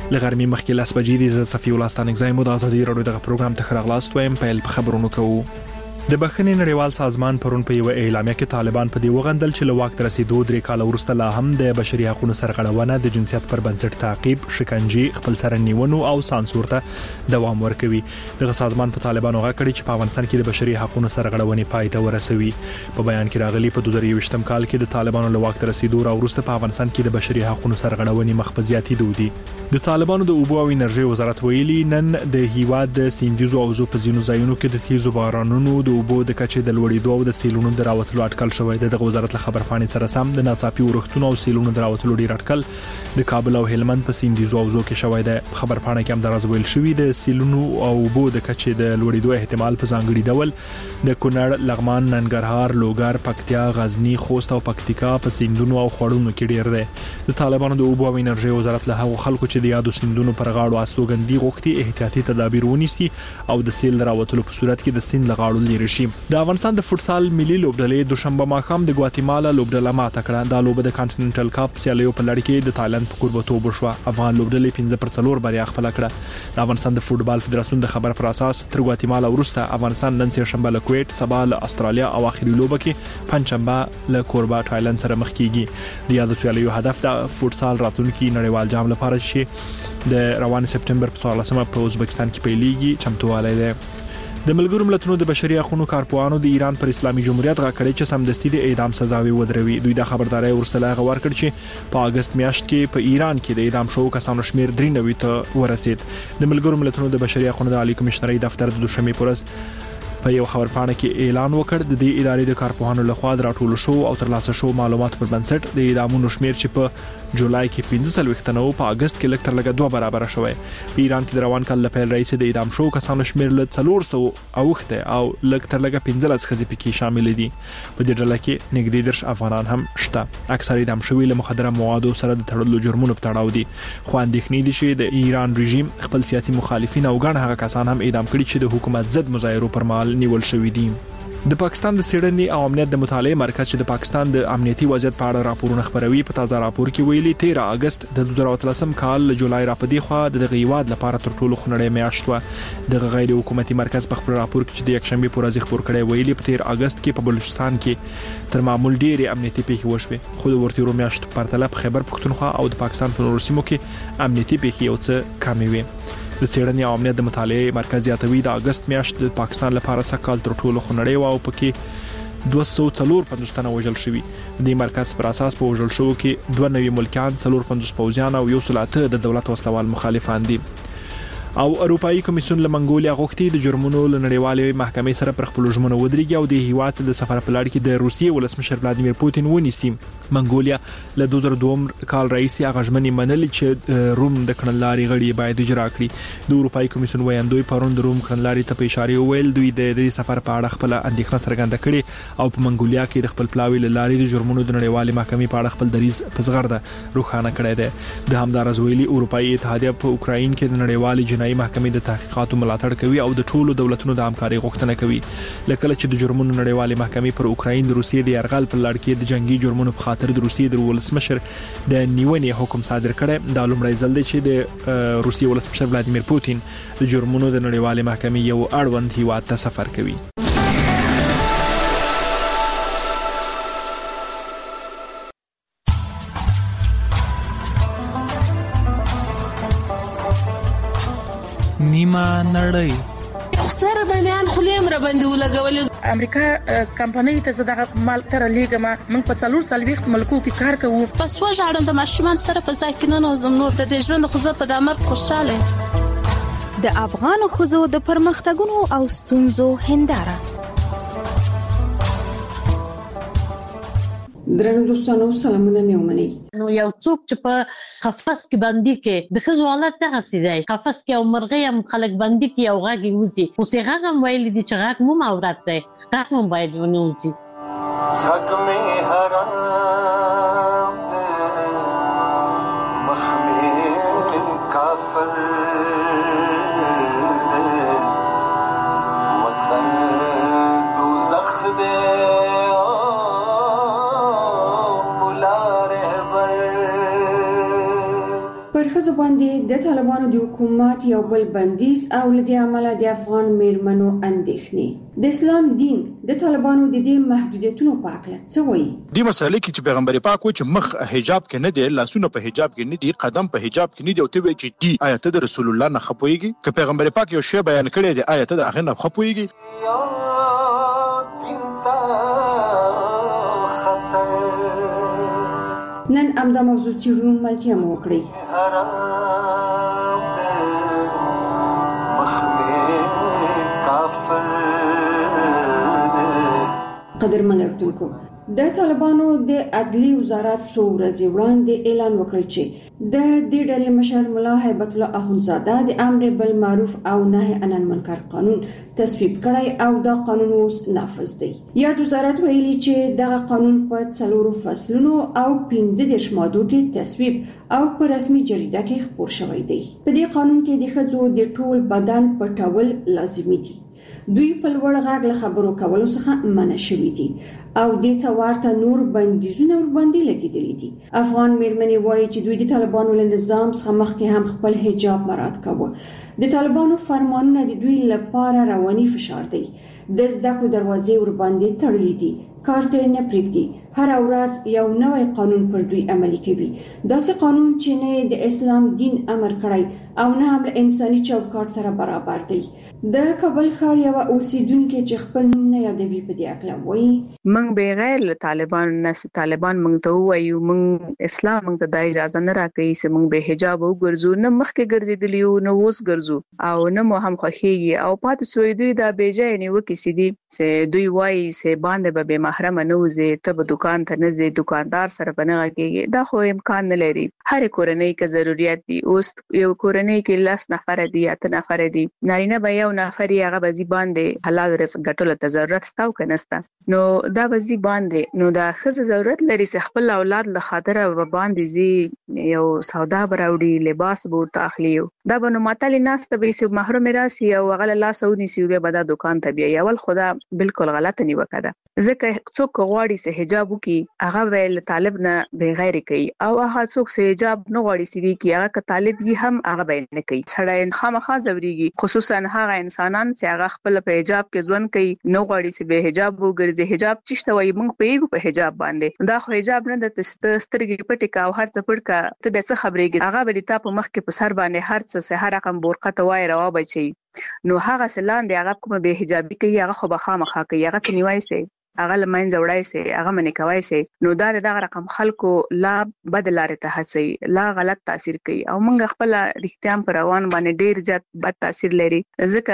لغرمې مخکې 10 بجې د صفي الله ستانګزای مو د ازادي راډیو دغه پروګرام ته خراغلاست وایم. پیل په خبرونو کوو. د بخښنې نړیوال سازمان پرون په یو اعلامیه کې طالبان په دې وغندل چې له واک تر رسیدو 3 کال وروسته لا هم د بشري حقوقو سرغړونه د جنسیت پر بنسټ تعقیب، شکنجه، خپل سره نیونو او سانسور ته دوام ورکوي. دغه سازمان په طالبانو غاکړي چې په افغانستان کې د بشري حقوقو سرغړونې پای ته ورسوي. په بیان کې راغلي په 2023م کال کې د طالبانو له واک تر رسیدو وروسته په افغانستان کې د بشري حقوقو سرغړونې مخفزياتي دودي. د طالبانو د اوبو او انرژي وزارت ویلي نن د هیواد د سیندیزو او زو په زینو ځایونو کې د تیزو بارانونو د اوبو د کچې د لوړېدو او د سیلونو د راوتلو اټکل شوی. د وزارت له خبرپاڼې سره سم د ناڅاپي ورښتونو او سیلونو د راوتلو ډیر اټکل د کابل او هلمند په سیندیزو او زو کې شوی. د خبرپاڼې کې هم درز ویل شوی د سیلونو او اوبو د کچې د لوړېدو احتمال په ځانګړي ډول د کونړ، لغمان، ننګرهار، لوګر، پکتیا، غزنی، خوست او پکتیکا په سیندونو او خړونو کې ډیر دی. د طالبانو د اوبو او انرژي وزارت له هغو خلکو چې د یادو سیندونو پر غاړو استوګندي غوښتي احتیاطي تدابیر ونیسي او د سیل راوتلو په صورت کې د سیند لغاړو لري شي. د افغانستان د فوتسال ملي لوبډلې دوشنبه ماښام د ګواتیمالا لوبډله ماته کړه. دا لوبه د کانټیننټل کاپ سیالیو په لړ کې د تایلند په کوربتوب وشو. افغان لوبډلې 15-4 بریا خپل کړه. د افغانستان د فوتبال فدراسیون د خبر پر اساس تر ګواتیمالا وروسته افغانستان نن سهارشنبه له کویت، سبا له استرالیا او اخري لوبه کې پنځشنبه له کوربا تایلند سره مخ کیږي. د یادو سیالیو هدف د فوتسال راتلونکي نړیوال جام لپاره چې د روان سپټمبر په 14مه په ازبکستان کې پیلېږي چمتووالی دی. د ملګرو ملتونو د بشري حقوقو کارپوهانو د ایران پر اسلامي جمهوریت غاکړي چې سمدستي د اعدام سزاوي ودروي. دوی د خبرداري ورسله غوړ کړ چې په اگست میاشت کې په ایران کې د اعدام شوو کسانو شمیر 93 ته ورسید. د ملګرو ملتونو د بشري حقوقو د عالی کمشنري دفتر د دوشنبه پورز په یو خبرپاڼه کې اعلان وکړ د دې ادارې د کارپوهانو لخوا راټول شو او ترلاسه شو معلومات پر بنسټ د اعدامونو شمیر چې په جولای کې 15 تنو په اگست کې لکټر لګا 2 برابر شوی. په ایران کې د روان کال لپاره رئیس د اعدام شو کسانو شمیر له 400 اوخته او لکټر لګا 15 خزي پکې شامل دي. په دې ډله کې نږدې درش افغانان هم شته. اکثر اعدام شوی له مخدره موادو سره د تړلو جرمونو په تړاو دي. خو اندېښنې دي چې د ایران رژیم خپل سیاسي مخالفین او ګڼ هغه کسان هم اعدام کړي چې د حکومت ضد مظاهرو پر مهال نیول شوی دي. د پاکستان د سیډني او امنیت د مطالعه مرکز چې د پاکستان د امنیتي وضعیت په اړه راپورونه خبروي په تازه راپور کې ویلي 13 اگست د 2013 کال جولای را پدې خو د غیواد لپاره تر ټولو خنړې میاشت و. د غیر حکومتي مرکز په خبر راپور کې چې د یکشنبه پر ورځ خبر کړي ویلي په 13 اگست کې په بلوچستان کې تر معمول ډېری امنیتي پیښې وشوه. خو د ورتیرو میاشت په پرتله خیبر پختونخوا او د پاکستان په نورو سیمو کې امنیتي پیښې یو څه کمې وي. د سیډني او امنیت د مطالعه مرکز یاتوي د اگست میاشت د پاکستان لپاره سکهال تر ټولو خنړې و او پکې 254 تنه وژل شوي. د مرکز پر اساس په وژل شوو کې 2 نوي ملکان، 450 پوځیان او یو سلاته د دولت وسلوال مخالفان دي. او اروپאי کمیسیون له منګولیا غوښتي د جرمونو له نړیوالې محکمې سره پر خپل ژمنه ودرېږي او د هیواد د سفر په لړ کې د روسیې ولسمشر ولادیمیر پوتین ونیسي. منګولیا له 2002 کال رئیس هغه ژمنې منلې چې روم د کړنلاري غړي باید اجرا کړي. د اروپאי کمیسیون وایندوی پرون د روم کړنلاري ته په اشاره ویل دوی د دې سفر په اړه خپل اندېښنه څرګنده کړې او په منګولیا کې د خپل پلاوی لاري د جرمونو د نړیوالې محکمې په اړه خپل دریځ په زغرده روښانه کړی دی. د همدارز ویلي اروپאי اتحادیه په اوکراین کې د نړیوالې جنایي محکمې د تحقیقاتو ملاتړ کوي او د ټولو دولتونو د همکارۍ غوښتنه کوي. لکه چې د جرمونو نړیوالې محکمې پر اوکراین د روسیې د یرغل په لړ کې د جنگي جرمونو په خاطر د روسیې د ولسمشر د نیونې حکم صادر کړی. دا لومړی ځل دی چې د روسیې ولسمشر ولادیمیر پوتین د جرمونو د نړیوالې محکمې یو اړوند هیواد ته سفر کوي. نیمه نړۍ سره د میان خلیم را باندې ولګولې. امریکا کمپنۍ ته زړه مال تر لیګه موږ په 440 ملکو کې کار کوو. پس وژاړم د ماشومان سره په ځای کې نه نوزم نور د ژوند خو زه په دمر خوشاله. د افغان خزو د پرمختګونو او ستونزو هنداره. درنو دوستانو سلامونه مې ومنئ. نو یو څوک چې په قفس کې باندې کې د خزو حالت دغه سي دی. قفس کې او مرغۍ هم خلک باندې کې او غاګي وځي. خو څنګه غاګم ویل دي چې غاګ مو ماورات دی. غاګ مو باید ونوځي. غاګ مې حرام مخ مې کافر وطن دوزخ دی. پر ښځو باندې د طالبانو د حکومت یو بل بندیز او لدې عمله د افغان میرمنو اندېښنې. د اسلام دین د طالبانو د دې محدودیتونو په اړه څه وایي؟ دې مسلې کې چې پیغمبر پاک و چې مخ حجاب کې نه دی، لاسونه په حجاب کې نه دي، قدم په حجاب کې نه دی، او ته وایي چې دی آیت د رسول الله نه خپويږي. که پیغمبر پاک یو شی بیان کړی دی آیت د هغه نه خپويږي. نن امدا موضوع چیرون ملتیا مو وکړي. قدرمن اردوونکو، د طالبانو د عدلی وزارت څو ورځې وړاندې اعلان وکړ چې د دې ډلې مشر ملا هیبت الله اخونزاده د امر بالمعروف او نهي عن المنکر قانون تصویب کړی او دا قانون اوس نافذ دی. یاد وزارت ویلي چې دغه قانون په 4 فصلونو او 15 مادو کې تصویب او په رسمي جریده کې خپور شوی دی. په دې قانون کې د ښځو د ټول بدن پټول لازمي دي. دوی په لوړ غږ له خبرو کولو څخه منع شوي دي او د توارته نور بندیزونه ور باندې لګیدلي دي. افغان میرمنې وایي چې دوی د طالبانو له نظام څخه مخکې هم خپل حجاب مراعات کاوه. د طالبانو فرمانونه د دوی لپاره رواني فشار دی. د زده کړو دروازې ور باندې تړلې دي، کارته نه پریږدي. هر ورځ یو نوی قانون پر دوی عملي کوي. داسې قانون چې نه د اسلام دین امر کړی او نه هم انساني چوکاټ سره برابر دی. د کابل ښار یو اوسیدونکو چې خپل نوم نه یادوي په دې اړه وایي: موږ بغیر له طالبان موږ ته وایو موږ اسلام موږ ته د اجازه نه راکړي چې موږ به حجاب وګرځو، نه مخکې ګرځېدلی یو نه اوس ګرځو او نه مو هم خوښیږي او پاتې سوی دوی دا بیجای نیوکې سي دي چې دوی وایي چې باندې به بې محرمه نه وځي، ته به دکان ته نه ځې، دکاندار سره به نه غږېږي. دا خو امکان نه لري. هر کورنۍ کې ضرورت دي. اوس یو کورنۍ کې 10 نفر دي یا 8 نفر دي، نارینه به یو نفر هغه بزی باندې حلال رزق ګټلو ته ضرورت ستاو کنهستا، نو دا بزی باندې نو دا خزه ضرورت لري چې خپل اولاد له خاطر و باندې زی یو سودا براوړي، لباس بورته اخلي. دا بنو ماتل ناس ته به سي محروم راسي او غل الله سونی سی به دا دکان ته بیا اول خدا بالکل غلط نه وکړه. ځکه څوک غواړي چې حجاب وکي هغه ویل طالب نه بغیر کوي او هغه څوک چې حجاب نه غواړي سی وکي هغه که طالب یې هم هغه به نه کوي. سړی خامخا زوريږي، خصوصا هغه انسانان چې هغه خپل په حجاب کې ژوند کوي نه غواړي چې به حجاب وګرځي. حجاب چشته وای موږ په حجاب باندې، دا خو حجاب نه د سترګې پټې کا او هر څه پټ کا ته به څه خبرېږي. هغه به تا په مخ کې په سر باندې هر څه هر رقم بورقه ته وای روا بچي، نو هغه سلان دی هغه کوم به حجابي کوي هغه خو به خامخا کوي، هغه کنيوي سي هغه لمن زوړای سي هغه منی کوي سي. نو دا دغه رقم خلکو لا بدلاره ته هسي لا غلط تاثیر کوي او موږ خپل رښتیام پر روان باندې ډیر زیات بد تاثیر لري.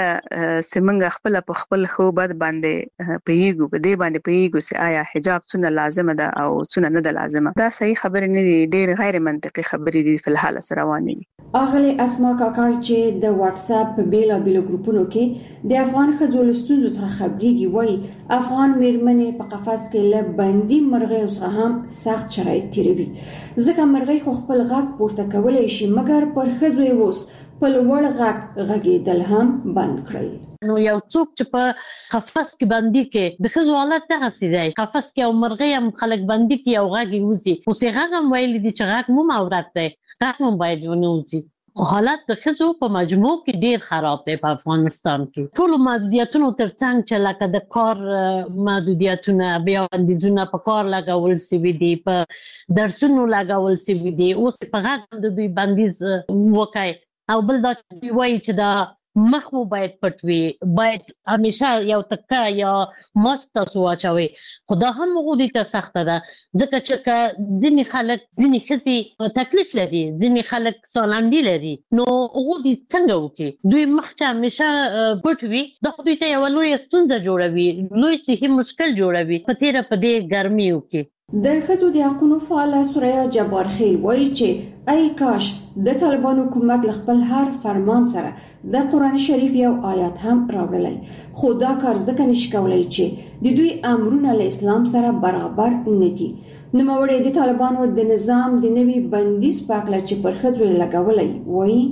ځکه سیمنګ خپل په خپل خو بد باندې پیګو په دې باندې پیګو سي آیا حجاب څونه لازم ده او څونه نه ده لازمه. دا صحیح خبره نه دي، ډیر غیر منطقي خبرې دي په حال سره رواني. اغلی اسما کاکړ چې د واتس اپ په بیلا بیلو ګروپونو کې د افغان ښځو له ستونزو څخه خبرېږي وایي افغان میرمنې په قفس کې له بندي مرغۍ څخه هم سخت شرایط تیروي. ځکه مرغۍ خو خپل غږ پورته کولی شي مګر پر ښځو یې اوس په لوړ غږ غږېدل هم بند کړل. نو یو څوک چې په قفس کې بندي کې د ښځو حالت دغه سي دی، قفس کې او مرغۍ هم خلک بندي کې او غږ یې وځي. اوس یې غږ هم ویلي دي چې غږ مو عورت دی، غږ هم باید ونه وځي. حالت د ښځو په مجموع کې ډیر خراب دی په افغانستان کې. ټول محدودیتونو ترڅنګ چې لکه د کار محدودیتونه، بیا بندیزونه په کار لګول سوي دي، په درسونو لګول سوي دي، اوس په غږ د دوی بندیز وکای او بل دا وایي چې دا مخ مو باید پټ وي، باید همیشه یو تکه یا ماسک تاسو واچوي. خدا هم غوډی ته سخته ده ځکه چې ځینې خلک ځینې ښځې تکلیف لري، ځینې خلک سالنډي لري، نو غوډی څنګه وکړي؟ دوی مخکې همیشه پټ وي، دا خو دوی ته یوه لویه ستونزه جوړوي، لوی صحي مشکل جوړوي په تیره په دې ګرمیو کې. د ښځو د حقونو فعاله سوریا جبار خیل وایي چې ای کاش د طالبان حکومت له خپل هر فرمان سره د قرآن شریف یو آیات هم راوړلی، خو دا کار ځکه نشي کولی چې د دوی امرونه له اسلام سره برابر نه دي. نوموړی د طالبانو د نظام د نوي بندیز په اړه چې پر ښځو یې لګولی وایي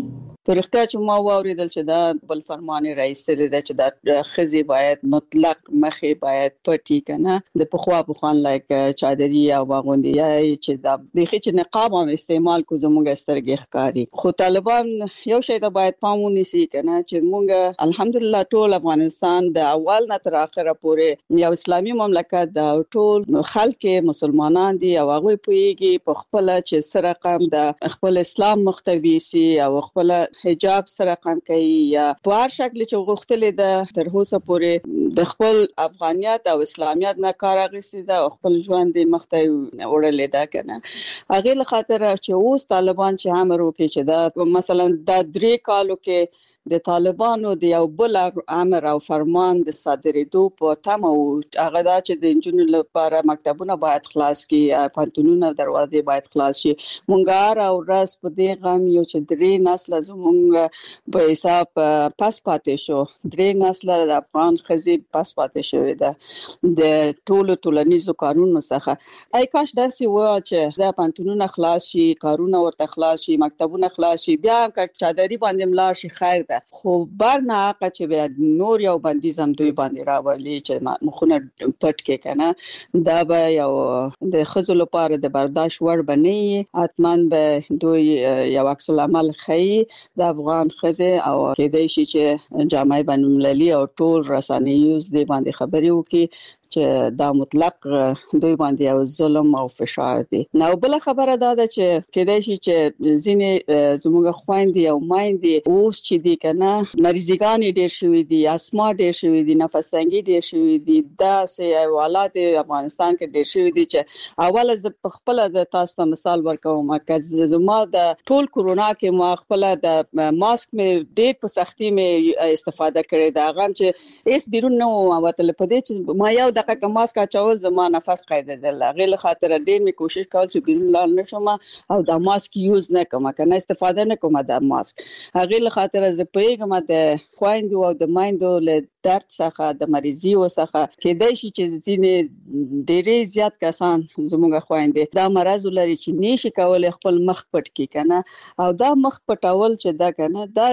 پرختیا چې ما واوریدل چې دا بل فرمان رئیس دی چې دا خزي باید مطلق مخې باید پټی کنه د پخوان لایک چادري او باغوندي چې دا بيخي چې نقاب هم استعمال کو زموږ سترګې ښکاری. خو طالبان یو شی ته باید پام ونیسي کنه چې موږ الحمدلله ټول افغانستان د اول نه تر اخره پورې یو اسلامي مملکت دا ټول خلک مسلمانان دي او هغه پويږي په خپل چې سره رقم د خپل اسلام مختوي سي او خپل حجاب سره رقم کوي یا په هر شکل چې غوښتل د تر اوسه پورې د خپل افغانیت او اسلامیت نه کار اخیستی دا خپل ژوند مختوي وړلې دا کنه. هغه له خاطر چې اوس طالبان چې امر وکړي چې دا مثلا د 3 کالو کې د طالبانو د یو بل امر او فرمان د صادرېدو په تمه او هغه دا چې د انجونو لپاره مکتبونه باید خلاص کړي، پانتونونه دروازې باید خلاص شي. مونږ هر ورځ په دې غم یو چې 3 نسل زمونږ په حساب پاس پاتې شو، 3 نسل د افغان خزي پاس پاتې شوې ده د ټولو ټولنیزو کارونو څخه. ای کاش داسې و چې د پانتونونه خلاص شي، کارونه ورته خلاص شي، مکتبونه خلاص شي، بیا هم که چادري باندې ملار شي خیر ده. خو برنه حق چې بیا نور یو بندیز هم دوی باندې راوړي چې مخونه پټ کې کنه دا به یو د خزو لپاره د برداشت وړ بنئ. اتمن به دوی یو عکس العمل خي د افغان خزه او کېدای شي چې جامعه بین المللي او ټول رسنیوز دې باندې خبري وکړي چې دا مطلق دوی باندې یو ظلم او فشار دی. نو بل خبره دا ده چې کېدای شي چې ځینې زموږ خويندې او مایندې اوس چې دي کنه مریضګان ډېر شوي دي، اسما ډېر شوي دي، نفس تنګي ډېر شوي دي، دا سه حالات افغانستان کې ډېر شوي دي چې اوله ز په خپل د تاسو ته مثال ورکوم چې زما د ټول کورونا کې ما خپل د ماسک مې ډېر په سختي مې استفاده کړې دا غم چې ایس بیرون نو وتل په دې چې ما یو دغه ماسک اچول زما نفس قیدل غیر خاطر ډیر می کوشش کول چې بیرون لاړ نشم او دا ماسک یوز نه کوم کنه استفاده نه کوم دا ماسک غیر خاطر ز پیغام د خويندو او د مایندو له درد څخه د مریضي وسخه کېدای شي چې ځینې ډېرې زیات کسان زموږ خويندې دا مرز لري چې نشي کولای خپل مخ پټ کی کنه او دا مخ پټول چې دا کنه دا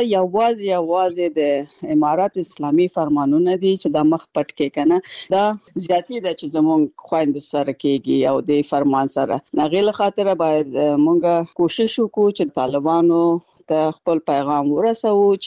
یوازې د امارات اسلامي فرمانونه دي چې دا مخ پټ کی کنه دا زیاتی ده چې زموږ خويند سره کېږي او د فرمان سره غیر خاطر باید مونږ کوشش وکړو چې طالبانو ته خپل پیغام ورسو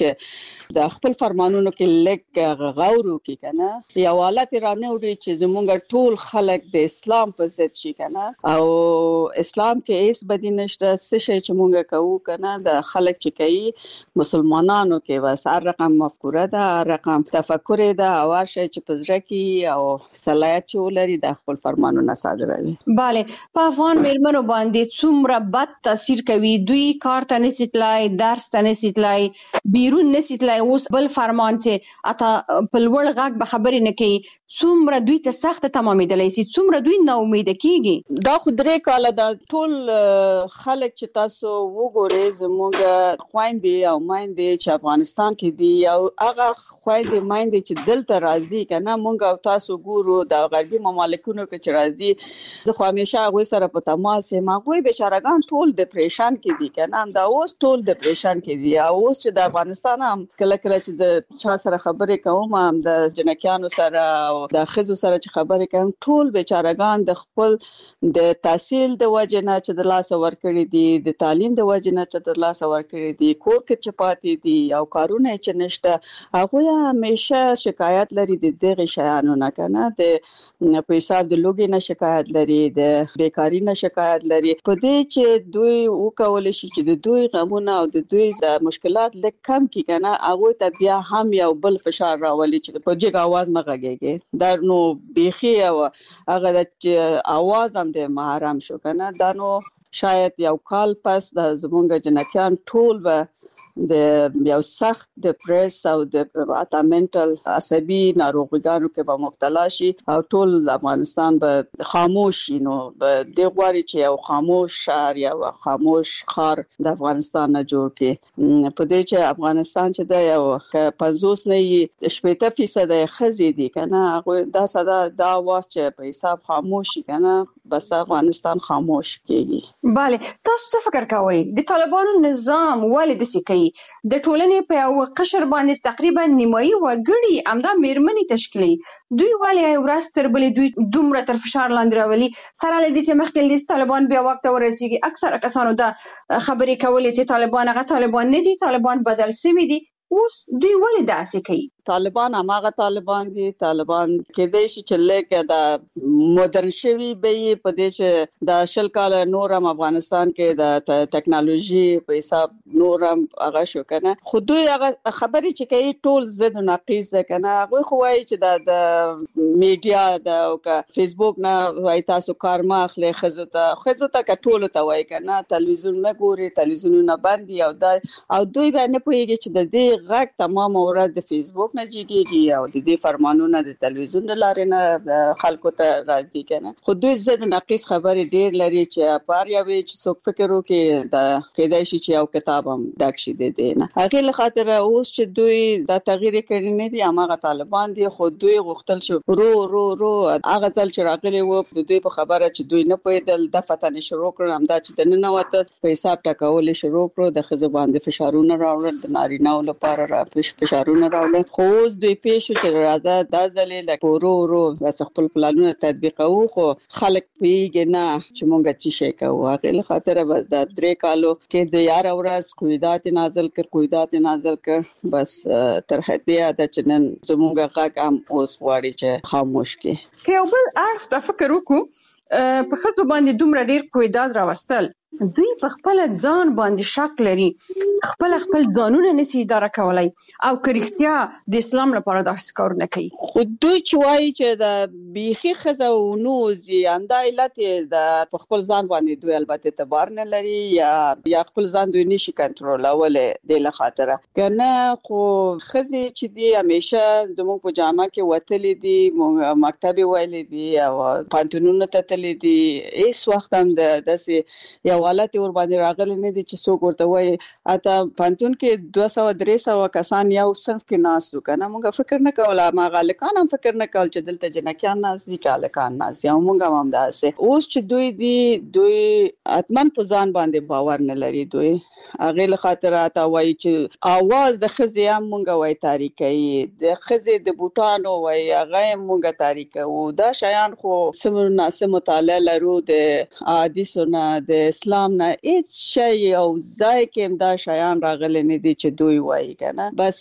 چې د خپل فرمانونو کې لږ غور وکړي کنه یو حالت رانه وړي چې زموږ ټول خلک د اسلام په ضد شي کنه او اسلام کې هیڅ بدی نشته څه شي چې مونږ کوو کنه د خلک چې کوي مسلمانانو کې بس هر رقم مفکوره ده، هر رقم تفکر ده او هر شي چې پزړه کې او صلاحیت ولري د خپل فرمانونو صادروي. bale په افغان میرمنو باندې څومره بد تاثیر کوي دوی کار ته نسیتلای درس ته نسیتلای بیرون نسیتلای اوس بل فرمان چې اته په لوړ غږ به خبرې نه کوي څومره دوی ته سخت تمامېدلی سي څومره دوی نا امید کیږي. دا خو 3 کاله دا ټول خلک چې تاسو وګورئ زموږ خويندې او مایندې چې افغانستان کې دي او هغه خويندې مایندې چې دلته راځي کنه مونږ او تاسو ګورو د غربي مملکتونو کې چې راځي زه خو همیشه هغه سره په تماس یم هغه بیچارهګان ټول ډیپریشن کې دي کنه دا اوس ټول ډیپریشن کې دي او اوس چې د افغانستان هم کله چې د چا سره خبرې کوم هم د جنکیانو سره او د خزو سره چې خبرې کوم ټول بیچارهګان د خپل د تحصیل د وجه نه چې د لاس ورکړي دي د تعلیم د وجه نه چې د لاس ورکړي دي کور کې چپاتې دي او کارونه چې نشته هغه همیشه شکایت لري د دغه شیانو نه کنه د په حساب د لوګي نه شکایت لري د بیکاری نه شکایت لري په دې چې دوی وکول شي چې د دوی غمونه او د دوی مشکلات لږ کم کی کنه هغه ته بیا هم یو بل فشار راولي چې په جګ आवाज مغږیږي دا نو بيخي او هغه د आवाज هم د محرم شو کنه دا نو شاید یو کال پس د زمونږ جنکیان ټول به د یو سخت ډیپریس او د اتامنټل عصبي ناروغیانو کې به مبتلا شي او ټول افغانستان به خاموش شي. نو به د غواړي چې یو خاموش شهر یا خاموش خار د افغانستان نه جوړ کړي په دې چې افغانستان چې د یو 50 نه 80% خزي دي کنه هغه دا صدا دا واس چې په حساب خاموش شي کنه بس افغانستان خاموش کیږي. bale تاسو څه فکر کوئ د طالبانو نظام ولې د سکی کوي. د ټولنې په یو قشر باندې تقریبا نیمایي وګړي همدا میرمنې تشکیلوي. دوی ولې یو ورځ تر بلې دوی دومره تر فشار لاندې راولي؟ سره له دې چې مخکې د طالبان بیا واک ته ورسیږي، اکثره کسانو دا خبرې کولې چې طالبان هغه طالبان نه دي، طالبان بدل شوي دي. اوس دوی ولې داسې کوي؟ طالبان هماغه طالبان دي. طالبان کېدای شي چې لکه د مدرن شوي به په دې چې د شل کال نور هم افغانستان کې د ټکنالوژي په حساب نور هم هغه شو کنه، خو دوی هغه خبرې چې کوي ټول ضد او نقیض ده کنه. هغه خو وایي چې د میډیا د فیسبوک نه وایي تاسو کار ما اخلي، خزو ته کټول ته وایي کنه، تلویزیون نه ګوري، تلویزیونونه بند دي او دوی به نه پوهیږي چې د دې غږ تمام ورځ د فیسبوک نه جګیږي او د دې فرمانونه د تلویزیون د لارې نه خلکو ته راځي کنه. خو دوی ضد نقیض خبرې ډېر لري چې بار یوي چې څوک فکر وکړي د کېدای شي چې یو کتاب هم ډک شي د دې نه. هغه لخاطر اوس چې دوی د تغییر کړي نه دي، هغه طالبان دي، خو دوی غوښتل شو رو هغه ځل چې راغلي وو د دوی په خبره چې دوی نه پوهېدل د فتنې شروع کړل، همدا چې د نن وته په حساب ټاکول شروع کړو، د خزو باندې فشارونه راوړل، د نارینه‌و لپاره فشارونه راوړل. خو اوس دوی پیښو چې راځه د ځلې لکه ورو بس خپل پلانونه تطبیقوو، خو خلک پیږي نه چې مونږ څه شي کوو. هغه لخاطر بس د 3 کالو کې د یار ورځ قیودات نازل کړ بس تر هدیه د چنن زمونږ غږ هم اوس واړي چې خاموش کې. که یو بل اړخ ته فکر وکړو، په خطو باندې دومره ډیر قیودات راوستل، دوی په خپل ځان باندې شک لري، خپل ځانونه نشي اداره کولای او کرختیا د اسلام لپاره داسې کار نه کوي. خو دوی چې وایي چې د بیخي خزه او نوزي انده علت د خپل ځان باندې دوی البته اعتبار نه لري یا خپل ځان دوی نشي کنټرولول د لخاطره کنه. خو خزه چې دی همیشه زموږ په جامه کې وتلې دي، مکتب ویلې دي او پانتونونه تتلې دي، هیڅ وخت هم داسې یو حالت ور باندې راغلي نه دي چې څوک ورته وایي اته پانتون کې 200-300 کسان یو صنف کې ناس وکنه. موږ فکر نه کوله، ما غالکان هم فکر نه کول چې دلته جنکیان ناس دي، کالکان ناس دي، موږ هم داسې. اوس چې دوی اتمن په ځان باندې باور نه لري. دوی هغه له خاطرات وایي چې आवाज د خزې هم مونږ وای تاریخي، د خزې د بوټانو وای هغه مونږ تاریخي او دا شیان خو سمونه مطالعه لرو د حدیثونه د اسلام نه هیڅ شی او ځای کې دا شیان راغلي نه دي چې دوی وای کنه. بس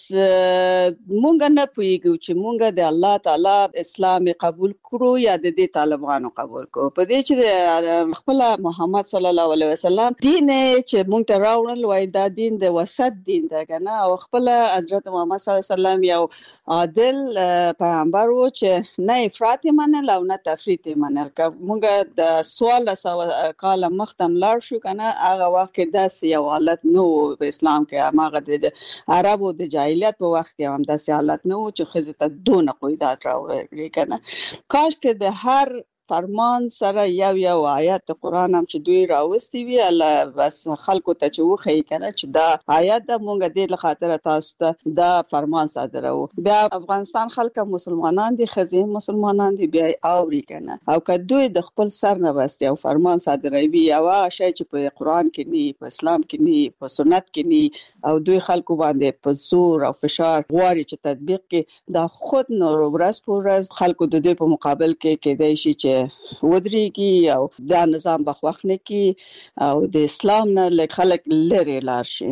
مونږ نه پوهیږو چې مونږ د الله تعالی اسلام قبول کړو یا د دې طالبانو قبول کړو. په دې چې خپل محمد صلی الله علیه وسلم دین چې مونږ ته راوړل وای دا دین د وسط دین ده کنه، او خپل حضرت محمد صلی الله علیه وسلم یو عادل پیغمبر و چې نه افراط منل او نه تفریط منل. که مونږ د سوال کال مختم لاړ شو کنه، هغه وخت کې داسې یو حالت نو په اسلام کې، هغه د عربو د جاهلیت په وخت کې هم داسې حالت نو چې خزه ته دونه قیودات راوړي کنه. کاش کې د هر فرمان سره یو آیت قرآن هم چې دوی راوستي وي، الله بس خلکو ته چې وخی کنه چې دا آیت د مونږ د خاطر تاسو ته دا فرمان صادرو. بیا افغانستان خلک مسلمانان دي، خزیم مسلمانان دي، بیا اوري کنه. او که دوی د خپل سر نه بس یو فرمان صادروي او شای چې په قرآن کې نه، په اسلام کې نه، په سنت کې نه، او دوی خلکو باندې په زور او فشار غواړي چې تطبیق کې، دا خود نو ورځ په ورځ خلکو د دوی په مقابل کې کېدای شي چې ودرېږي او دا نظام بخښ نه کی او د اسلام نه لږ خلک لري لاړ شي.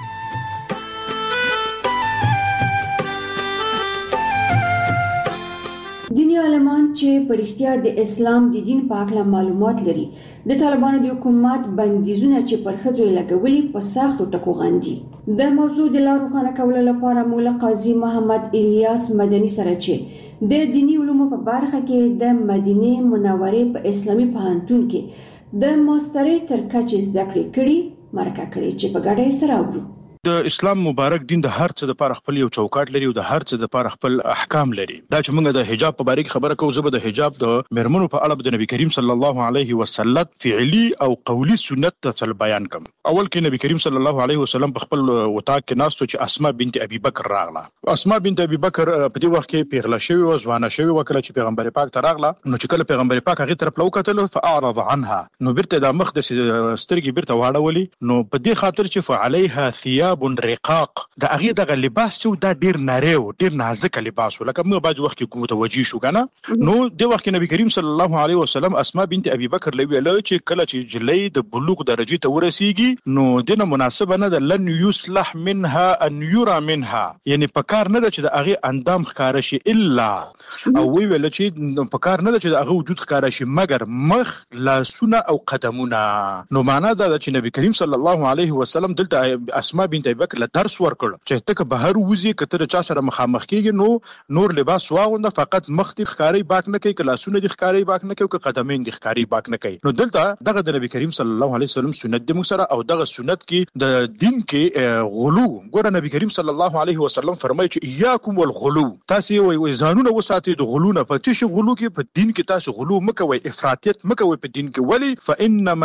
دینی عالمان چې په اړتیا د اسلام د دین په اړه معلومات لري، د طالبانو د حکومت بندیزونه چې پر خځو لګولي په سختو ټکو غندي. د موضوع د لارو خانه کولو لپاره مولا قاضي محمد الیاس مدني سره چې د دینی علومو په برخه کې د مدینه منورې په اسلامي پوهنتون کې د ماسترۍ تر کچې زده کړې کړي مرکه کړي چې په ګډه سره وګورو. د اسلام مبارک دین د هر څه لپاره خپل یو چوکاټ لري او د هر څه لپاره خپل احکام لري. دا چې موږ د حجاب په اړه خبره کوو، زبر د حجاب د مرمنو په اړه د نبی کریم صلی الله علیه وسلم فعلی او قولی سنت ته بیان کوم. اول کې نبی کریم صلی الله علیه وسلم په خپل وطاق کې ناستو چې اسماء بنت ابي بکر راغله. اسماء بنت ابي بکر په دې وخت کې پیغله شوی او ځوانه شوی وکړه چې پیغمبر پاک ته راغله. نو چې کله پیغمبر پاک هغه طرف لوکتل فاعرض عنها، نو بیرته د مخ د سترګې بیرته واړولې. نو په دې خاطر چې فعليها ثياب ثياب رقاق دا هغه دغه لباس چې دا ډیر نری او ډیر نازک لباس لکه موږ بعد وخت کې متوجي شو کنه نو د وخت کې نبی کریم صلی الله علیه وسلم اسماء بنت ابي بکر لوي چې کله چې جلې د بلوغ درجه ته ورسیږي نو دنه مناسبه نه ده لن يصلح منها ان يرى منها یعنی پکار نه ده چې د هغه اندام ښکار شي الا او ویل چې پکار نه ده چې د هغه وجود ښکار شي مگر مخ لاسونه او قدمونه نو معنا دا چې نبی کریم صلی الله علیه وسلم دلته اسماء بنت ابي بکر له درس ورکړ چې تک بهر وزي کتر چا سره مخامخ کیږي نو نور لباس واغونده فقط مخ دي ښکاری باک نه کوي کلاسونه دي ښکاری باک نه کوي قدمین دي ښکاری باک نه کوي نو دلته دغه د نبی کریم صلی الله علیه وسلم سنت د مسره او دغه سنت کې د دین کې غلو ګوره نبی کریم صلی الله علیه وسلم فرمایي چې اياکم والغلو تاسو وي ځانونه وساتئ د غلو نه پاتې شي غلو کې په دین کې تاسو غلو مکوئ افراطیت مکوئ په دین کې ولی فان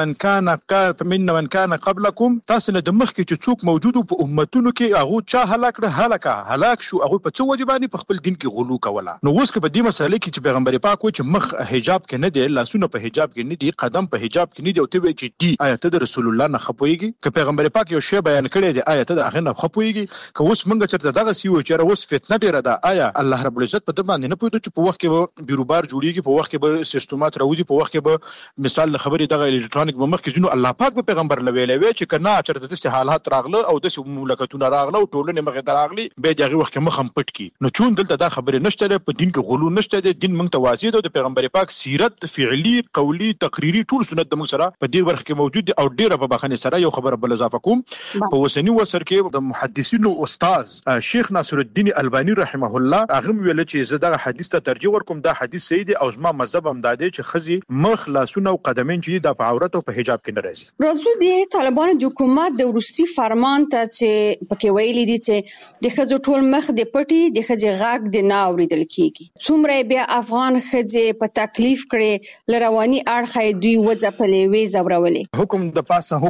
من كان قبلكم تاسو نه د مخ کې چې څوک موجود په امتونو کې هغه چا هلاک شو هغه په څه وجبانی په خپل دین کې غلو کوله نو اوس کې په دې مسله کې چې پیغمبر پاک وایي چې مخ حجاب کې نه دی لاسونه په حجاب کې نه دي قدم په حجاب کې نه دی او ته وایي چې دی آیت د رسول الله نه خپويږي که پیغمبر پاک یو شی بیان کړی دی آیت د هغه نه خپويږي که اوس منګه چرته دغه سی و چې اوس فتنه ډیره ده آیا الله رب العزت په دې باندې نه پوهیږي چې په وخت کې بیروبار جوړیږي په وخت کې به سیستمات راوځي په وخت کې به مثال خبرې دغه الکترونیک مخ کې جنو الله پاک په پیغمبر لوي چې کنا چرته د حالات راغله او د مملکتونو راغله او ټولنه مخه دراغلي به دغه وخت کې مخم پټ کی نو چون دلته دا خبره نشته په دین کې غلو نشته دین موږ ته واضح ده د پیغمبر پاک سیرت فعلی قولی تقریری ټول سنت د موږ سره په دې ورخ کې موجود دي او ډیره په بخنه سره یو خبره بل اضافه کوم په وسنی وسر کې د محدثینو استاد شیخ ناصر الدین البانی رحمه الله هغه ویل چې زه دغه حدیث ته ترجیح ورکوم دا حدیث صحیح دی او زما مذهب هم دا دی چې خزي مخ لاسونه او قدمین چې د عورت او په حجاب کې نه راځي راځو د طالبانو د حکومت د ورستي فرمان ته چې پکې ویلي دي چې د خزو ټول مخ د پټي د خزي غاګ د نه اوریدل کیږي څومره بیا افغان خزي په تکلیف کړي لرواني اړخې دوی وځپلې وی زبرولې حکم د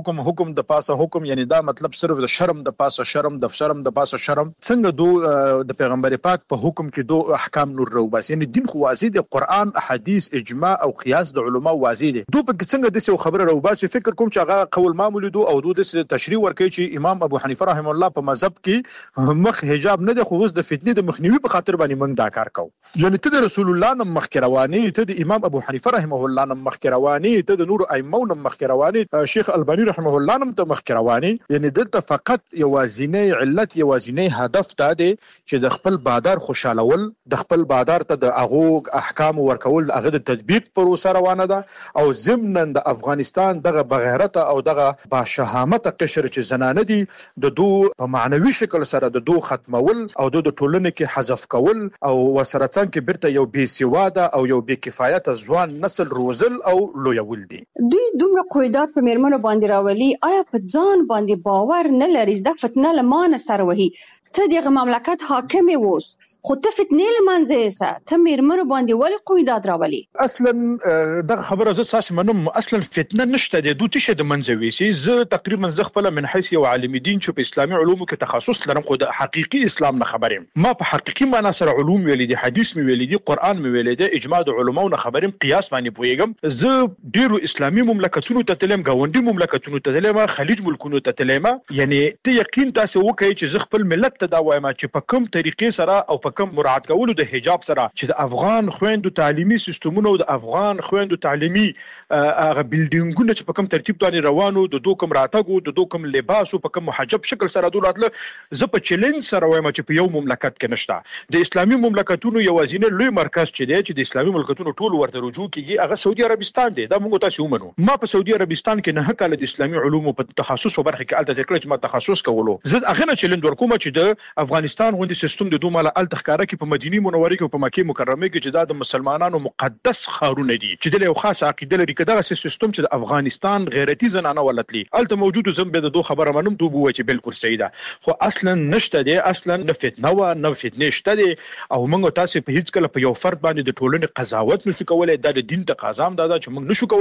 پاسه حکم یعنی دا مطلب صرف د شرم د پاسه شرم د پاسه شرم څنګه د پیغمبر پاک په حکم کې دو احکام نور رو بس یعنی دین خو واضح دی قران احادیث اجماع او قیاس د علما واضح دي دو په څنګه د څه خبره رو بس فکر کوم چې هغه قول معمول دو او د تشریح ورکړي چې امام ابو حنیفه رحم الله په مذهب کې مخ حجاب نه دی خو اوس د فتنې د مخنیوي په خاطر باندې موږ دا کار کوو یعنی ته د رسول الله نم مخ رواني ته د امام ابو حنیفه رحمه الله نم مخ رواني ته د نور ائمه نم مخ رواني شیخ البانی رحمه الله نم ته مخ رواني یعنی دلته فقط یوازینی علت یوازینی هدف ته دی چې د خپل بادار خوشالول د خپل بادار ته د هغه احکام ورکول هغه د تطبیق پروسه روانه ده او ضمن د افغانستان دغه بغیرت او دغه باشهامت قشر چې زنانه دي د دو په معنوي شکل سره د دو ختمول او د ټولنې کې حذف کول او وسره څنګه بیرته یو بي سواده او یو بي کفایت ځوان نسل روزل او لویول دي دوی دومره قیودات په میرمنو باندې راولي آیا په ځان باندې باور نه لري د فتنه لمانه سره وهي ته دغه مملکت حاکم ووس خو ته فتنې لمانځه سه ته میرمنو باندې ولې قیودات راولي اصلا دغه خبره زه ساس منم اصلا فتنه نشته د دوی ته د منځوي سي زه تقریبا زه خپل من حيث یو عالم دین چې په اسلامي علومو کې تخصص لرم خو د حقيقي اسلام نه خبرم ما په حقيقي معنا سره علوم ویلې دي حدیث مې ویلې دي قران مې ویلې دي اجماع د علماو نه خبرم قیاس باندې پويګم زه ډیرو اسلامي مملکتونو ته تلم غونډي مملکتونو ته تلم خلیج ملکونو ته تلم یعنی ته یقین تاسو وکړئ چې زه خپل ملت ته دا وایم چې په کوم طریقې سره او په کوم مراعات کولو د حجاب سره چې د افغان خويندو تعلیمي سیستمونو او د افغان خويندو تعلیمي هغه بلډینګونه چې په کوم ترتیب باندې روانو د دوه کوم راتګو د دوه کوم لباس او په کوم محجب شکل سره دولتله زه په چیلنج سره وایم چې په یو مملکت کې نشته د اسلامي مملکتونو یوازینی لوی مرکز چې دی چې د اسلامي مملکتونو ټول ورته رجوع کیږي هغه سعودي عربستان دی دا موږ تاسو ومنو ما په سعودي عربستان کې نه کال د اسلامي علومو په تخصص په برخه کې الته کړی چې ما تخصص کولو زه هغه نه چیلنج ورکوم چې د افغانستان غوندي سیستم د دوه مال التخکاره کې په مدینه منوره کې او په مکه مکرمه کې چې د مسلمانانو مقدس خارونه دي چې د یو خاص عقیده لري کدا سیستم چې د افغانستان غیرتی زنانه ولتلی الته موجود زم به د دوه خبره منم دوه بو چې بالکل صحیح ده خو اصلا نشته دي اصلا نه فتنه و نه فتنه شته دي او موږ تاسو په هیڅ کله په یو فرد باندې د ټولنې قضاوت نشو کولای د دین تقاضا هم دا چې موږ نشو کولای په یو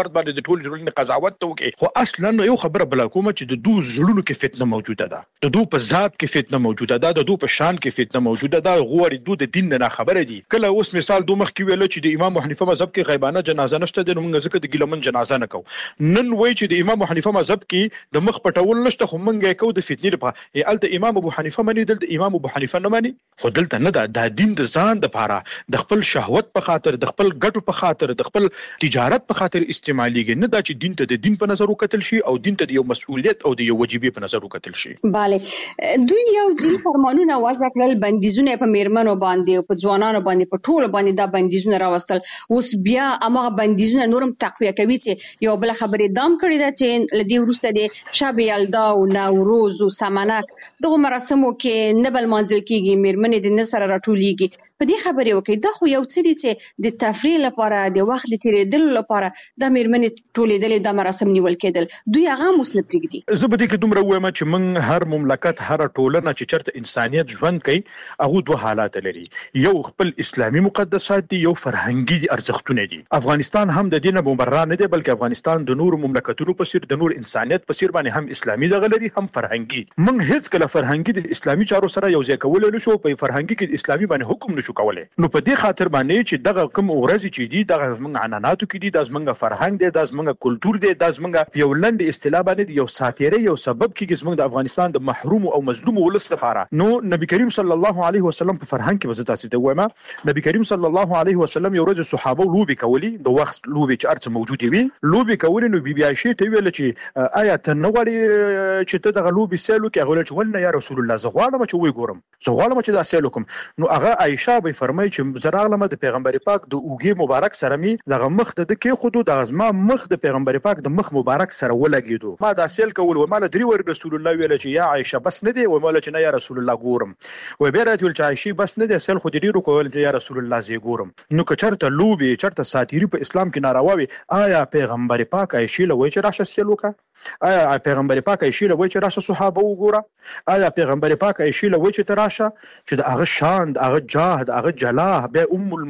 فرد باندې د ټول ټولنې قضاوت وکړي، خو اصلا یو خبره بل کومه چې د دوه زړونو کې فتنه موجوده ده، د دوه په ذات کې فتنه موجوده ده، د دوه په شان کې فتنه موجوده ده، غوړي دوه د دین نه خبره دي. کله اوس مثال دوه مخ کې ویل چې د امام حنیفه مذهب کې غیبانه جنازه نشته، د موږ ځکه د ګیلمن جنازه نه کوو. نن وایي چې د امام حنیفه مذهب کې د مخ پټول نشته، خو موږ یې کوو د فتنې لپاره. الته امام ابو حنیفه مني، دلته امام ابو حنیفه نه مني، خو دلته نه ده. د دین د ځان د لپاره د خپل شهوت په خاطر، د خپل ګټو په خاطر، د خپل تجارت په خاطر استعماليږي، نه دا چې دین ته د دین په نظر وکتل شي او دین ته د یو مسؤلیت او د یو وجیبې په نظر وکتل شي. bale دوی یو ځل فرمانونه وضع کړل، بندیزونه په میرمنو باندې او په ځوانانو باندې، په ټولو باندې دا بندیزونه راوستل. اوس بیا هغه بندیزونه نورم تقویه کوي. چې یو بل خبرې دام کړی دا چې لدی ورسته د شب یلدا او نوروز او سمنک دغه مراسمو کې نبل منځل کیږي، میرمنې د نصر راټولېږي. په دې خبرې وکي دا خو یو څه دي چې د تفریح لپاره، د وخت تیرېدل لپاره د میرمنې ټولېدل، د مراسم نیول کېدل، دوی هغه مسله پرېږدي. زه به دې کې دومره وایم چې موږ هر مملکت، هر ټولنه چې چرته انسانیت ژوند کوي، هغه دوه حالات لري. یو خپل اسلامي مقدسات دي، یو فرهنګي دي، ارزښتونه دي. افغانستان هم د دینه مبرر نه دی، بلکې افغانستان د نور مملکتونو په څیر، د نور انسانیت په څیر باندې هم اسلامي دغه لري، هم فرهنګي. موږ هیڅ کله فرهنګي د اسلامي چارو سره یو ځای کولای نشو، په فرهنګي کې د اسلامي باندې حکم نشو کولای. نو په دې خاطر باندې چې دغه کوم ورځ چې دي، دغه زموږ عنعناتو کې دي، د زموږ فرهنګ دی، د زموږ کلچر دی، د زموږ یو لنډ اصطلاح باندې یو ساتیره، یو سبب کې زموږ د افغانستان د محروم او مظلوم ولس لپاره. نو نبی کریم صلی الله علیه وسلم په فرهنګ کې وزتا سي ته وایم، نبی کریم صلی الله علیه وسلم یو ورځ صحابه لوبي کولی، د وخت لوبي چې ارڅ موجود وي، لوبي کولی. نو بیبي عائشه ته ویل چې آیا ته نه غواړې چې ته دغه لوبي سیلو کې؟ هغه چې ولنه یا رسول الله، زه غواړم چې وې ګورم، زه غواړم چې دا سیلو کوم. نو هغه عائشه به فرمایي چې زراغله د پیغمبر پاک د اوږې مبارک سره می دغه مخ د کې خودو د غزما مخ د پیغمبر پاک د مخ مبارک سره ولګیدو. ما دا سیل کول و مال درې ور رسول الله ویل چې یا عائشه بس نه دی، و مال چې نه یا رسول الله ګورم، و بیرته ول چې عائشه بس نه دی، سیل خو دې ډیرو کول چې یا رسول الله زی ګورم. نو که چرته لوبي، چرته ساتيري په اسلام کې ناروا وي، آیا پیغمبر پاک عائشه له وای چې راشه سیل وکړه؟ آیا پیغمبر پاک عائشه له وای چې راشه صحابه وګوره؟ آیا پیغمبر پاک عائشه له وای چې تراشه چې د هغه شان، د هغه جاه، د هغه جلاه به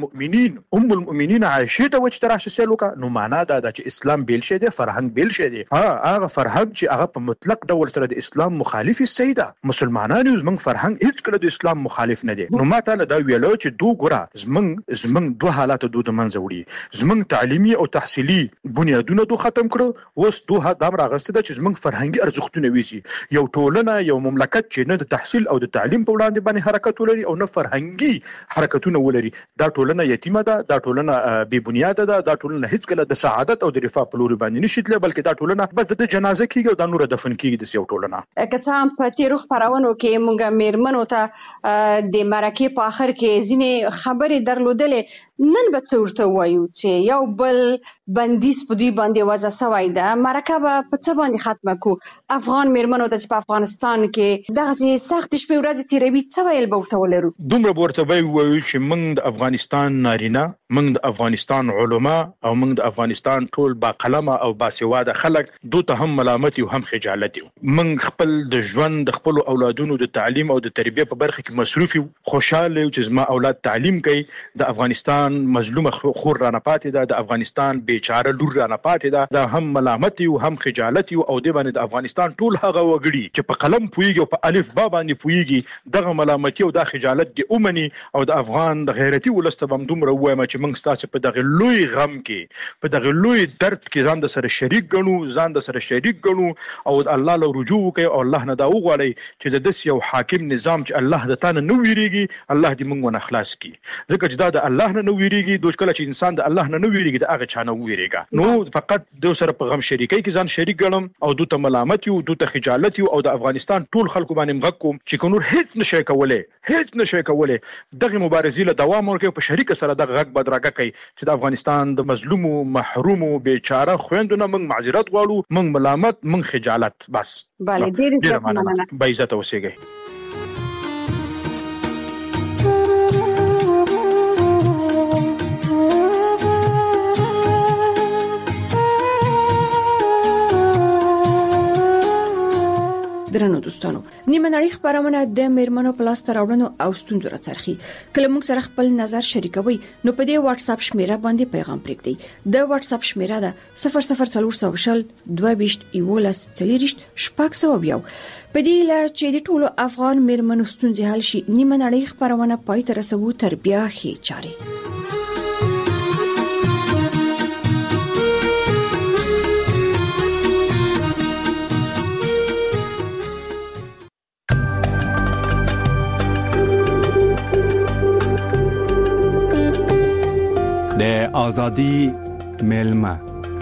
ام المؤمنین عائشه ته وای چې تراشه سیل وکړه؟ نو معنا دا ده چې اسلام بیل شه دی، فرهنګ بیل شه دی. هغه فرهنګ چې هغه په مطلق ډول سره د اسلام مخالف سیده، مسلمانانو زمنګ فرهنګ هیڅ کله د اسلام مخالف نه دی. نو ما ته دا ویلو چې دوه ګوره زمنګ دوه حالات دوه د منځ وړي، زمنګ تعلیمي او تحصیلي بنیادونه دوه ختم کړو، اوس دوه دام راغسته ده چې زمنګ فرهنګي ارزښتونه ویسي. یو ټولنه، یو مملکت چې نه د تحصیل او د تعلیم په وړاندې باندې حرکت ولري او نه فرهنګي حرکتونه ولري، دا ټولنه یتیمه ده، دا ټولنه بې بنیاده ده، دا ټولنه هیڅ کله د سعادت او د رفاه په لور باندې نشي تللی، بلکې دا ټولنه بس د جنازه کیږي او دا نور دفن کیږي د یو ټولنه. که څه هم په تیرو خبرونو کې مونږ میرمنو ته د مرکې په اخر کې ځینې خبرې درلودلې، نن به څه ورته وایو چې یو بل بندیز په دوی باندې وضع شوی ده، مرکه به په څه باندې ختمه کو؟ افغان میرمنو ته چې په افغانستان کې دغه سخت شپې ورځې تیروي، څه ویل به ورته ولرو؟ دومره ورته وایو چې موږ د افغانستان نارینه، موږ د افغانستان علما او موږ د افغانستان ټول با قلمه او باسواده خلک دوی ته هم ملامت یو، هم خجالت یو. موږ خپل د ژوند، د خپل اولادونو د تعلیم او د تربیه په برخه کې مصروف یو، خوشاله یو چې زما اولاد تعلیم کوي، د افغانستان مظلومه خور رانه پاتې ده، د افغانستان بیچاره لور رانه پاتې ده، دا هم ملامت یو، هم خجالت یو. او د باندې د افغانستان ټول هغه وګړي چې په قلم پویږي او په الف با باندې پویږي، دغه ملامتي او د خجالت دی اومني. او د افغان د غیرتي ولست بم دومره وایم چې موږ ستاسو په دغه لوی غم کې، په دغه لوی درد کې ځان د سره شریک ګڼو، ځان د سره شریک ګڼو او الله له رجوع وکي او الله نه دا وغواړي چې د دس یو حاکم نظام چې الله د تانه نو ویریږي، الله دې موږ ونه خلاص کړي. ځکه چې دا د الله نه نو ویریږي، دوی کله چې انسان د الله نه نو ویریږي، دا هغه چانه ویریږي. نو فقط د سره په غم شریکي کې ځان شریک ګڼم او دوی ته ملامت یو، دوی ته خجالت یو، او د افغانستان ټول خلکو باندې مغکوم چې نور هیڅ نشي کولای دغه مبارزې له دوام ورکړي، په شریک سره دغه غږ بدرګه کوي چې د افغانستان د مظلوم او محروم او بیچاره خويندونو موږ معذرت غواړو، موږ ملامت، موږ خجالت. بس bale ډېر مننه. با عزت اوسئ. درنو دوستانو، نیمه نړۍ خبرونه د میرمنو په لاس راوړنو او ستونزو راڅرخي. کله موږ سره خپل نظر شریکوي نو په دې واتس اپ شمیره باندې پیغام پرېږدئ. د واتس اپ شمیره ده 00400 22 11 40 شپږ. په دې لا چې د ټولو افغان میرمنو ستونزې حل شي نیمه نړۍ خبرونه پای ته رسوو تر بیا ښې چارې. د ازادي ملما.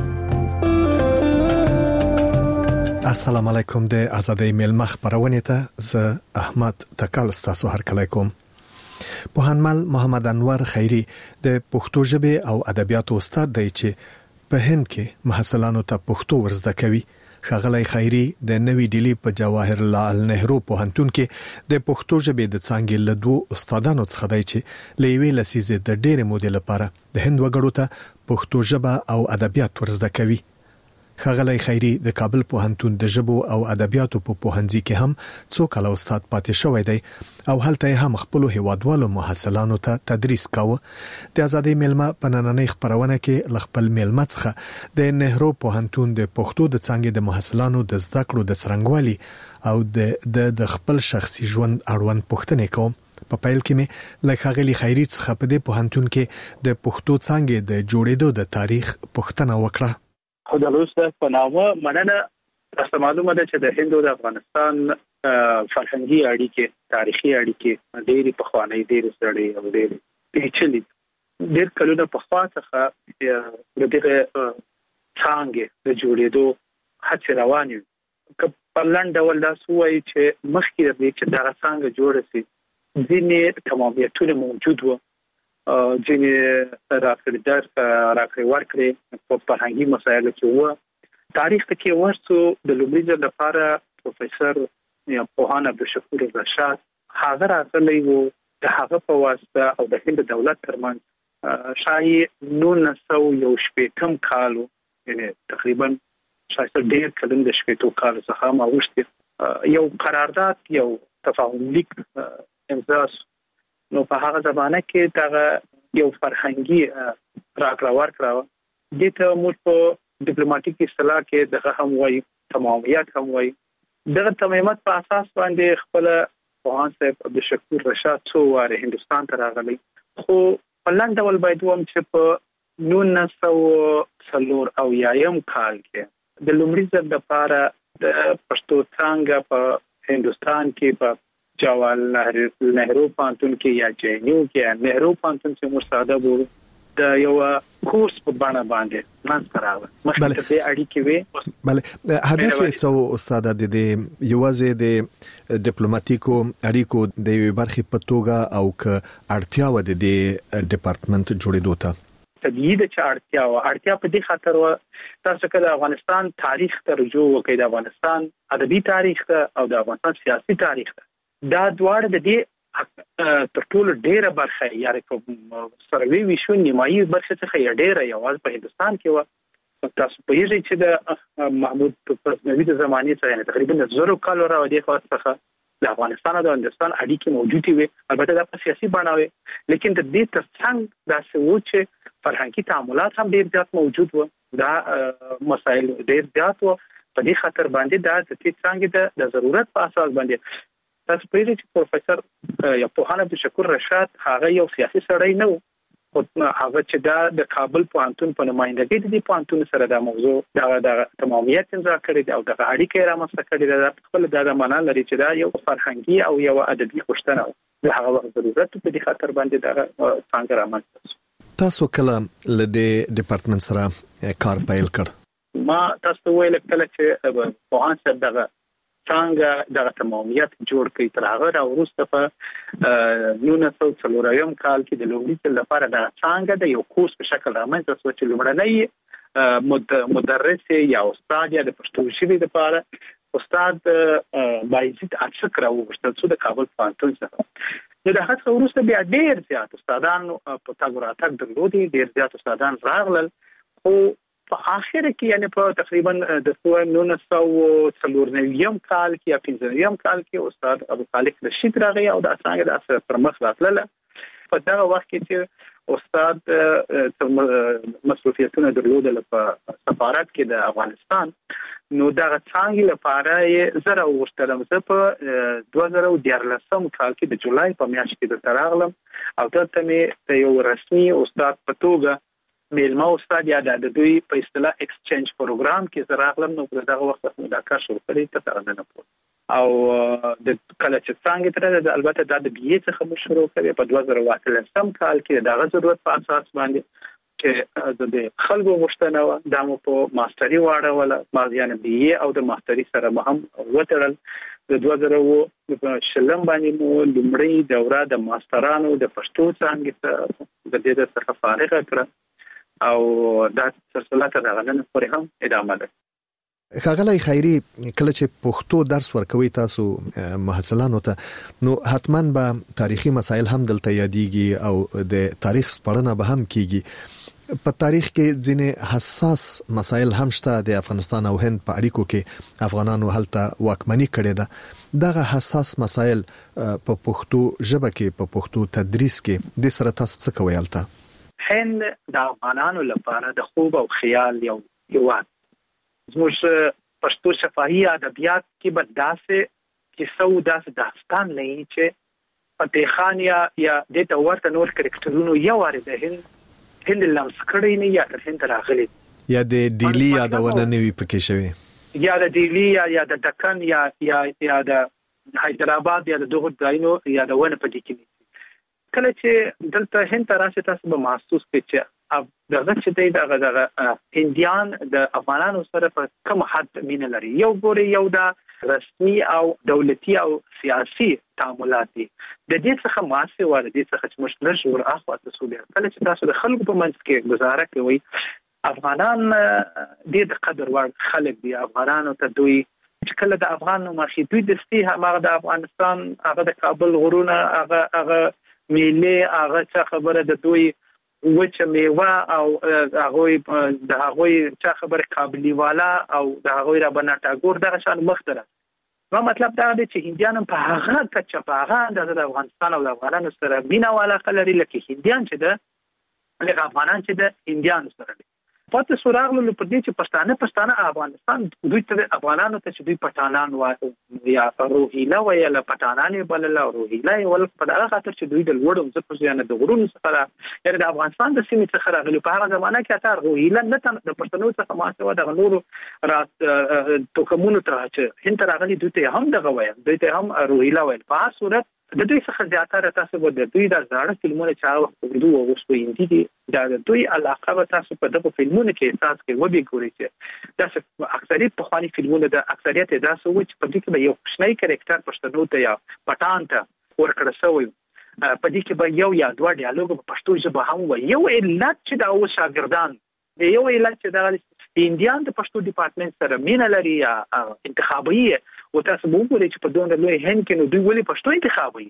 السلام علیکم. د ازادي ملما خبرونه ته زه احمد تکل ستاسو هرکلی کوم. پوهنمل محمد انور خیری د پښتو ژبه او ادبیاتو استاد دی چې په هند کې محصلانو ته پښتو ورزده کوي. ښاغلی خیری د نوې ډیلی په جواهر لال نهرو پوهنتون کې د پښتو ژبې د څانګې له دوه استادانو څخه دی چې لوی لسیزه د ډېر مودې لپاره د هند وګړو ته پښتو ژبه او ادبیات ورزده کوي. ښاغلی خیری د کابل پوهنتون د ژبو او ادبیاتو په پوهنځي کې هم څو کاله استاد پاتې شوی دی او هلته هم خپل هیوادوالو محصلانو ته تدریس کاوه. د ازادي ملما په نننۍ خبرونه کې خپل ملما څخه د نهرو پوهنتون د پښتو د څانګې د محصلانو د زده کړو د څرنګوالي او د خپل شخصي ژوند اړوند پوښتنې کوم. په پیل کې مې لکه غلي خیری څخه په دې پوهنتون کې د پښتو څانګې د جوړېدو د تاریخ پوښتنه وکړه. خدای لوسته په نامه مننه. تاسو معلومه ده چې د هند او د افغانستان فرهنګي اړیکې تاریخي اړیکې ډېری پخوانۍ ډېر سړې او ډېر پیچلې ډېر کلونه په خوا څخه د دې څنګه د جوړېدو هڅې روانې وي. په لاندې ډول دا سوې چې مخکې د دې چې دا څنګه جوړ شي ځینې تمامیتونه موجود وو. ځینې راکړې ورکړې په فرهنګي مسایلو کې وو. تاریخ کې ورسو د لومړي ځل لپاره پروفیسور یا پوهان عبدالشکور رشاد هغه راغلی وو. د هغه په واسطه او د هند دولت ترمنځ شایي 1918 کالو یعنی تقریبا شاید ډېر کلن د شپېتو کالو څخه ماوښتي یو قرارداد یو تفاهم لیک امضا. نو په هغه زمانه کې دا یو فرهنګي راکړه ورکړه دته موږ په ډیپلوماټیک اصطلاح کې دغه هم وایي تمامیت هم وایي. دغه تمامیت په اساس باندې خپل پوهان صاحب عبدالشکور رشاد څو واره هندستان ته راغلی. خو په لاندې ډول باید وم چې په 1940 کال کې د لومړي ځل لپاره د پښتو څانګه په هندستان کې په جواهر نهرو پوهنتون کې یا جینیو کې نهرو پوهنتون چې مرساده وو د یو کورس په بڼه باندې منځ راغله. مخکې د اړیکې وي. بله هدف څه استاد د دې یوازې د ډیپلوماټیکو اړیکو د یوې برخې په توګه او ک اړتیا و د دې ډپارټمنټ جوړېدو ته طبيعي د اړتیا په دې خاطر و تاسو کله افغانستان تاریخ ته رجوع وکړئ د افغانستان ادبي تاریخ او د افغانستان سیاسي تاریخ دا دواړه د دې تر ټولو ډیره برخه یاره کوم سروي وشو نیمایي برخه څخه ډیره یوازې په هندستان کې و. تاسو په یوه چې د محمود غزنوي د زمانې څخه تقریبا 0 کال راوړي خو څخه د افغانستان او د هندستان اړیکې موجودې وي. البته دا په سیاسي بڼه وي لیکن د دې ترڅنګ دا څه و چې فرهنګي تعاملات هم ډیر زیات موجود و. دا مسایل ډیر زیات و. په دې خاطر باندې دا د دې څنګه د ضرورت په اساس باندې تاسو په دې چې پروفیسور یا پوهان عبدالشکور رشاد هغه یو سیاسي سړی نه و. هغه چې دا د کابل پوهنتون په نمائندګۍ د دې پوهنتون سره دا موضوع د تمامیت امضا کړی او د اړیکې رامنځته کړی دا خپل د معنا لري چې دا یو فرهنګي او یو ادبي غوښتنه و. د هغه ضرورت په دې خاطر باندې دا څنګه رامنځته. تاسو کله له دې ډپارټمنټ سره کار پیل کړ؟ ما تاسو ویل کله چې پوهان سره دغه څنګه د تمامیت جوړ کړي تر هغه وروسته په 1940 کال کې د لومړي ځل لپاره د څنګه د یو کورس په شکل رامنځته شو چې لومړنی مدرس یا استاد یا د پښتو ژبې لپاره استاد بایزید اڅک راوړل شو د کابل پوهنتون څخه. نو د هڅه وروسته بیا ډیر زیات استادان په تاګ راتګ درلودي، ډیر زیات استادان راغلل. خو په اخر کې یعنی په تقریبا د 1994 کال کې یا 15 کال کې استاد ابو خالق رشید راغی او د څنګه د اثر پر مخ راتله په دا وخت کې چې استاد مصروفیتونه درلودل په سفارت کې د افغانستان نو دا څنګه لپاره زره وشتلم زه په 2013 کال کې د جولای په میاشت کې د تراغلم او دلته مې د یو رسمي استاد په توګه میلمه استاد یا د دوی په اصطلاح ایکسچینج پروګرام کې زراغلم نو په دغه وخت کې دا کار شروع کړی ته څنګه نه پوه او د کله چې څنګه تر البته د بي اي څخه شروع کړی په 2013 کال کې دغه ضرورت په اساس باندې چې د خلکو مشتنه د مو په ماستري واړول ما یعنی بي اي او د ماستري سره هم وترل د 2000 شلم باندې مو لمړی دوره د ماسترانو د پښتو څنګه د دې څخه فارغ کړ او دا سلسله تر هغه نه پورې هم ادامه ده. ښاغلی خیري کله چې پښتو درس ورکوي تاسو محصلانو ته نو حتما به تاریخي مسایل هم دلته یادېږي او د تاریخ سپړنه به هم کیږي. په تاریخ کې ځینې حساس مسایل هم شته د افغانستان او هند په اړیکو کې افغانانو هلته واکمني کړې ده. دغه حساس مسایل په پښتو ژبه کې په پښتو تدریس کې د سره تاسو څه کوي هلته؟ هند د افغانانو لپاره د خوب او خیال یو هیواد. زموږ پښتو شفاهي ادبیات کې به داسې کیسو داسې داستان لري چې فتح خان یا د ورته نور کرکټرونو یو واره د هند لمس کړی نه یا هند راغلی یا د ډیلی یادونه نه وي پکې شوی یا د ډیلی یا د دکن یا د حیدرآباد یا د دغه ځایونو یا د ونه په دې کې کله چې دلته هند راشي تاسو به محسوس کړئ چې دغه چې دغه هندیان د افغانانو سره په کوم حد مینه لري. یو ګوري یو د رسمي او دولتي او سیاسي تعاملات دي د دې څخه ماسه و د دې څخه چې مشترک ور اخوا تاسو به کله چې تاسو د خلکو په منځ کې گزاره کوي افغانان د قدر وړ خلک دي. افغانانو ته دوی چې کله د افغان مخې دوی د ستی هغه د افغانستان هغه د کابل غرونه هغه میله هغه څه خبره د دوی وچه میوه او هغه د هغه څه خبره قابلی والا او د هغه ربنا ټاګور دغه شان مختره. نو مطلب دا دی چې هندیان په هغه کچه په هغه د افغانستان او د افغانانو سره مینا والا خلري لکه هندیان چې د افغانان چې د هندیان سره دي. پاتې سوراغلو په دې چې پښتانه افغانستان دوی ته افغانانو ته چې دوی پټانان وایي یا روهیلا وایي له پټانانې بل له روهیلا ول په هغه خاطر چې دوی د لوړو ځکه چې نه د غرونو څخه یعنی د افغانستان د سیمې څخه راغلي په هغه زمانہ کې اته روهیلا نه د پښتنو څخه ماسه د نورو توکمونو ته چې هند راغلي دوی ته هم دغه وایي دوی ته هم روهیلا وایي. په هر صورت د دوی څخه زیاتره تاسو به د دوی د زړه فلمونه چې هغه وخت دوی اوسو هندي دي دا د دوی علاقه به تاسو په دغه فلمونو کې احساس کوي و به ګورئ چې دا اکثریت په خواني فلمونه د اکثریت داسې و چې په دې کې به یو شنای کریکټر پښتنو ته یا پټان ته ورکړل شوی په دې کې به یو یا دوه ډیالوګ په پښتو ژبه هم و یو علت چې دا او شاګردان یو علت چې دا هندیان د پښتو ډپارټمنټ سره مینه لري یا انتخابي او تاسو وګورئ چې په دوه لوی هند کې نو دوی ولې پښتو انتخابي.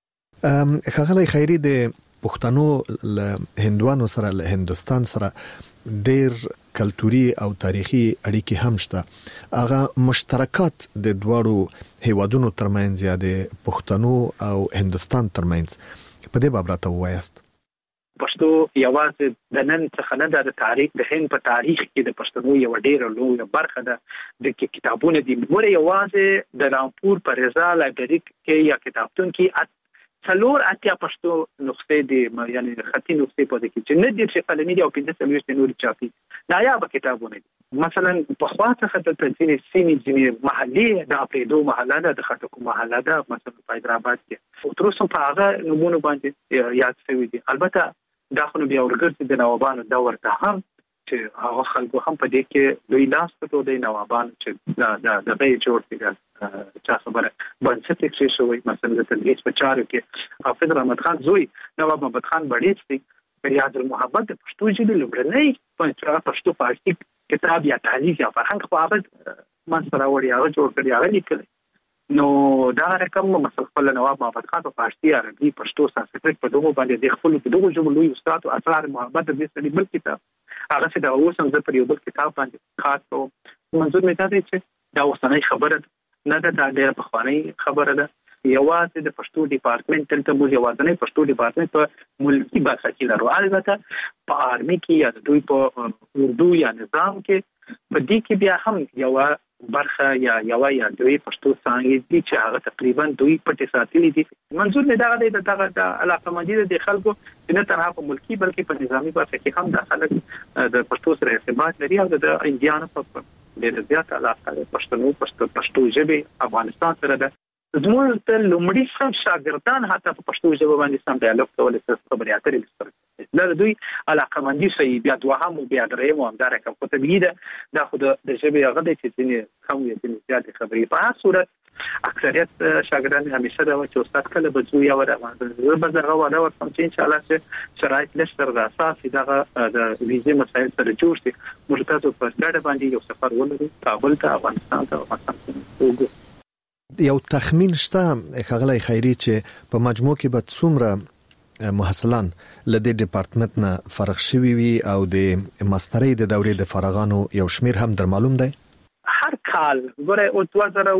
ښاغلی خیري د پښتنو له هندوانو سره له هندستان سره ډېر کلتوري او تاریخي اړیکې هم شته. هغه مشترکات د دوړو هیوادونو ترمنځ یا د پښتنو او هندستان ترمنځ په دې باب راته وایاست. پښتو یوازې د نن څخه نه د تاریخ د هند په تاریخ کې د پښتنو یو ډېر لوی برخه ده د کتابونو دی ګوره یوازې د رامپور پر رضا لایبرری کې یا کتابتون کې څلور اتیا پښتو نسخې دي یعنی خطي نسخې پاتې کې چې نه دي چې قلمي دي او 15 نور چاپي نایاب کتابونه دي. مثلا په خواته خطر ځینې سیمې ځینې محلي د اپریدو محله ده د خټکو محله ده مثلا په حیدرآباد کې او تر اوسه په هغه نمونه باندې یاد شوی دي. البته دا خو بیا ورګرځي د نوابانو دور ته هم چې هغه خلکو هم په دې کې دوی لاس په دوی نوابان چې د غي جوړ دي چا خبره بنسټ کې شوی مثلا د تدریس په چارو کې حافظ رحمت خان زوی نواب محمد خان بړیڅ دی ریاض المحبت د پښتو ژبې لومړنی پښتو فارسی کتاب یا تعلیف یا فرهنګ په اړه من سره وړي هغه جوړ کړی هغه لیکل نو دا رقم مثلا خپل نواب محمد خان په فارسی عربي پښتو سانسکریت په دغه باندې د خپل په دغه ژبه لوی استاد او اسرار محمد د دې بل کتاب هغه چې دا اوس هم په یو بل کتاب باندې خاص او منظور مې دا دی چې دا اوسنۍ خبره نه ده، دا ډېره پخوانۍ خبره ده. یوازې د پښتو ډپارټمنټ تلته موږ یوازې پښتو ډپارټمنټ په ملکی برخه کې لرو. البته په آرمي کې یا دوی په اردو یا نظام کې په دې کې بیا هم یو برخه یا دوی پښتو څنګه دي چې هغه تقریبا دوی پټې ساتلې دي. منظور مې دا دی د علاقمندي د خلکو چې نه تنها په ملکی بلکې په نظامی برخه کې هم د خلک د پښتو سره ارتباط لري او د انډیانو په ډېر زیات علاقه د پښتو ژبې افغانستان سره ده. زموږ ته لومړی سم شاګردان حتی په پښتو ژبه باندې سم ډایالوګ کولای شي خبرې اترې وکړي. دا دوی علاقمندي شي بیا دوهم او بیا دریم او همدارنګه کوم طبيعي ده دا خو د ژبې هغه د چې کم یا زیات خبرې په هر صورت اکثریت شاګردان همیشه دا چې استاد کله بزو یا ور به زغه ولا ورته چې ان شاء الله چې شرایط لشتر د اساس دغه د ویزې مسایل سره جوړ شي موږ تاسو په ډېر باندې یو سفر ولرو کابل ته افغانستان ته افغانستان. یو تخمین شته خغلای خیری چې په مجموع کې به څومره محصلان لدې ډپارټمنټ نه فارغ شوي وي او د ماسترۍ د دورې د فارغانو یو شمیر هم در معلوم دی؟ هر کال ګوره او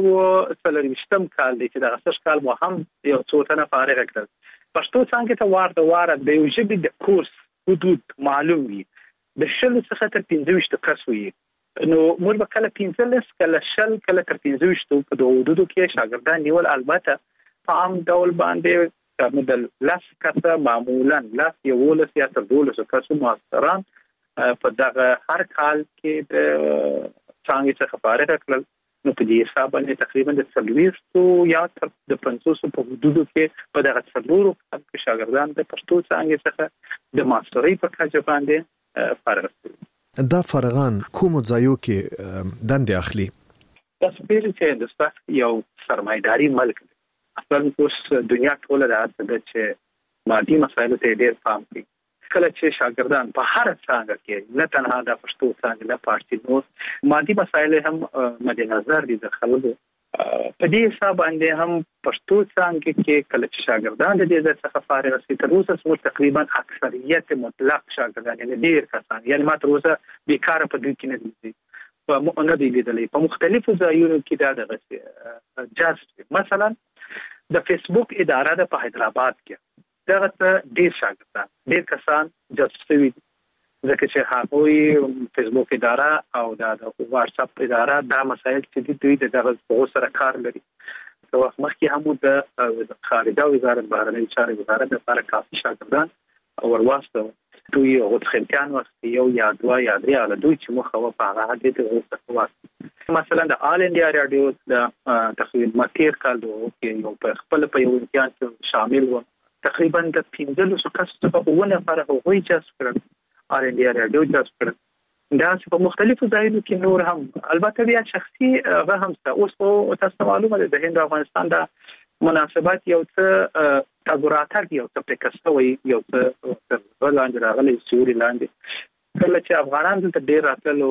2023 کال دی چې د غسش کال مو هم یو څو تنه فارغ کړل. پښتو څنګه ته واره د یو ژبې د کورس حدود معلوم وي د شل څخه تر 15 کس وي. نو موږ به کله 15 کله شل کله تر 15 په دوه حدودو کې شاګردان نیول. البته په عام ډول باندې مدل لاس کسه معمولا لاس یو ولس یا تر 12 کسو ماستران په دغه هر کال کې د څنګه څخه فارغ کړل. نو په دې حساب باندې تقریبا د 30 یا تر د 500 په حدودو کې په دغه 30 شاګردان د پښتو څنګه څخه د ماسترۍ په کچه باندې فارغ شول. دا فارغان کوم ځایو کې دندې اخلي؟ تاسو پیژنئ چې هندوستان یو سرمایداري ملک دی. اصلا اوس دنیا ټوله راځي چې مادي مسایلو ته ډېر پام کوي. کله چې شاګردان په هر څانګه کې نه تنها د پښتو څانګه نه پاتې نو مادي مسایل هم مد نظر دي د خلکو په دې حساب باندې هم پښتو څانګه کې کله چې شاګردان د دې څخه فارغ شي تر اوسه سمو تقریبا اکثریت مطلق شاګردان یعنی ډېر کسان یعنی ما تر اوسه بیکاره په دې کې نه دي په نه دی لیدلې په مختلفو ځایونو کې دا د جاست مثلا د فیسبوک اداره د په حیدرآباد کې دغه ډېر شاګردان ډېر کسان جاست شوي ځکه چې هغوی فیسبوک اداره او د واتس اپ اداره دا مسایل چې دوی دغه سره کار لري. په وخت مخکې هم د خارجه وزارت بهرنۍ چارې وزارت لپاره کافي شاګردان ورواستو دوی غوښتنکان وخت یو یا دوه یا درې علي دوی چې مخه په هغه کې غوښتنه مثلا د آل انډیا رادیو د تقریبا تیر کال کې یو په خپل په یو امتحان کې شامل و تقریبا د 15 کسو په ونه فرق وغوي جذب کړل آل انډیا رادیو جذب کړل دا چې په مختلفو ځایونو کې نور هم البته بیا شخصي هغه هم اوس په تاسو معلومه ده د هند افغانستان د مناسبات یو څه تګوراتک یو څه پکستوي یو څه لاندې راغلي سوري لاندې کله چې افغانان ته ډېر راتلو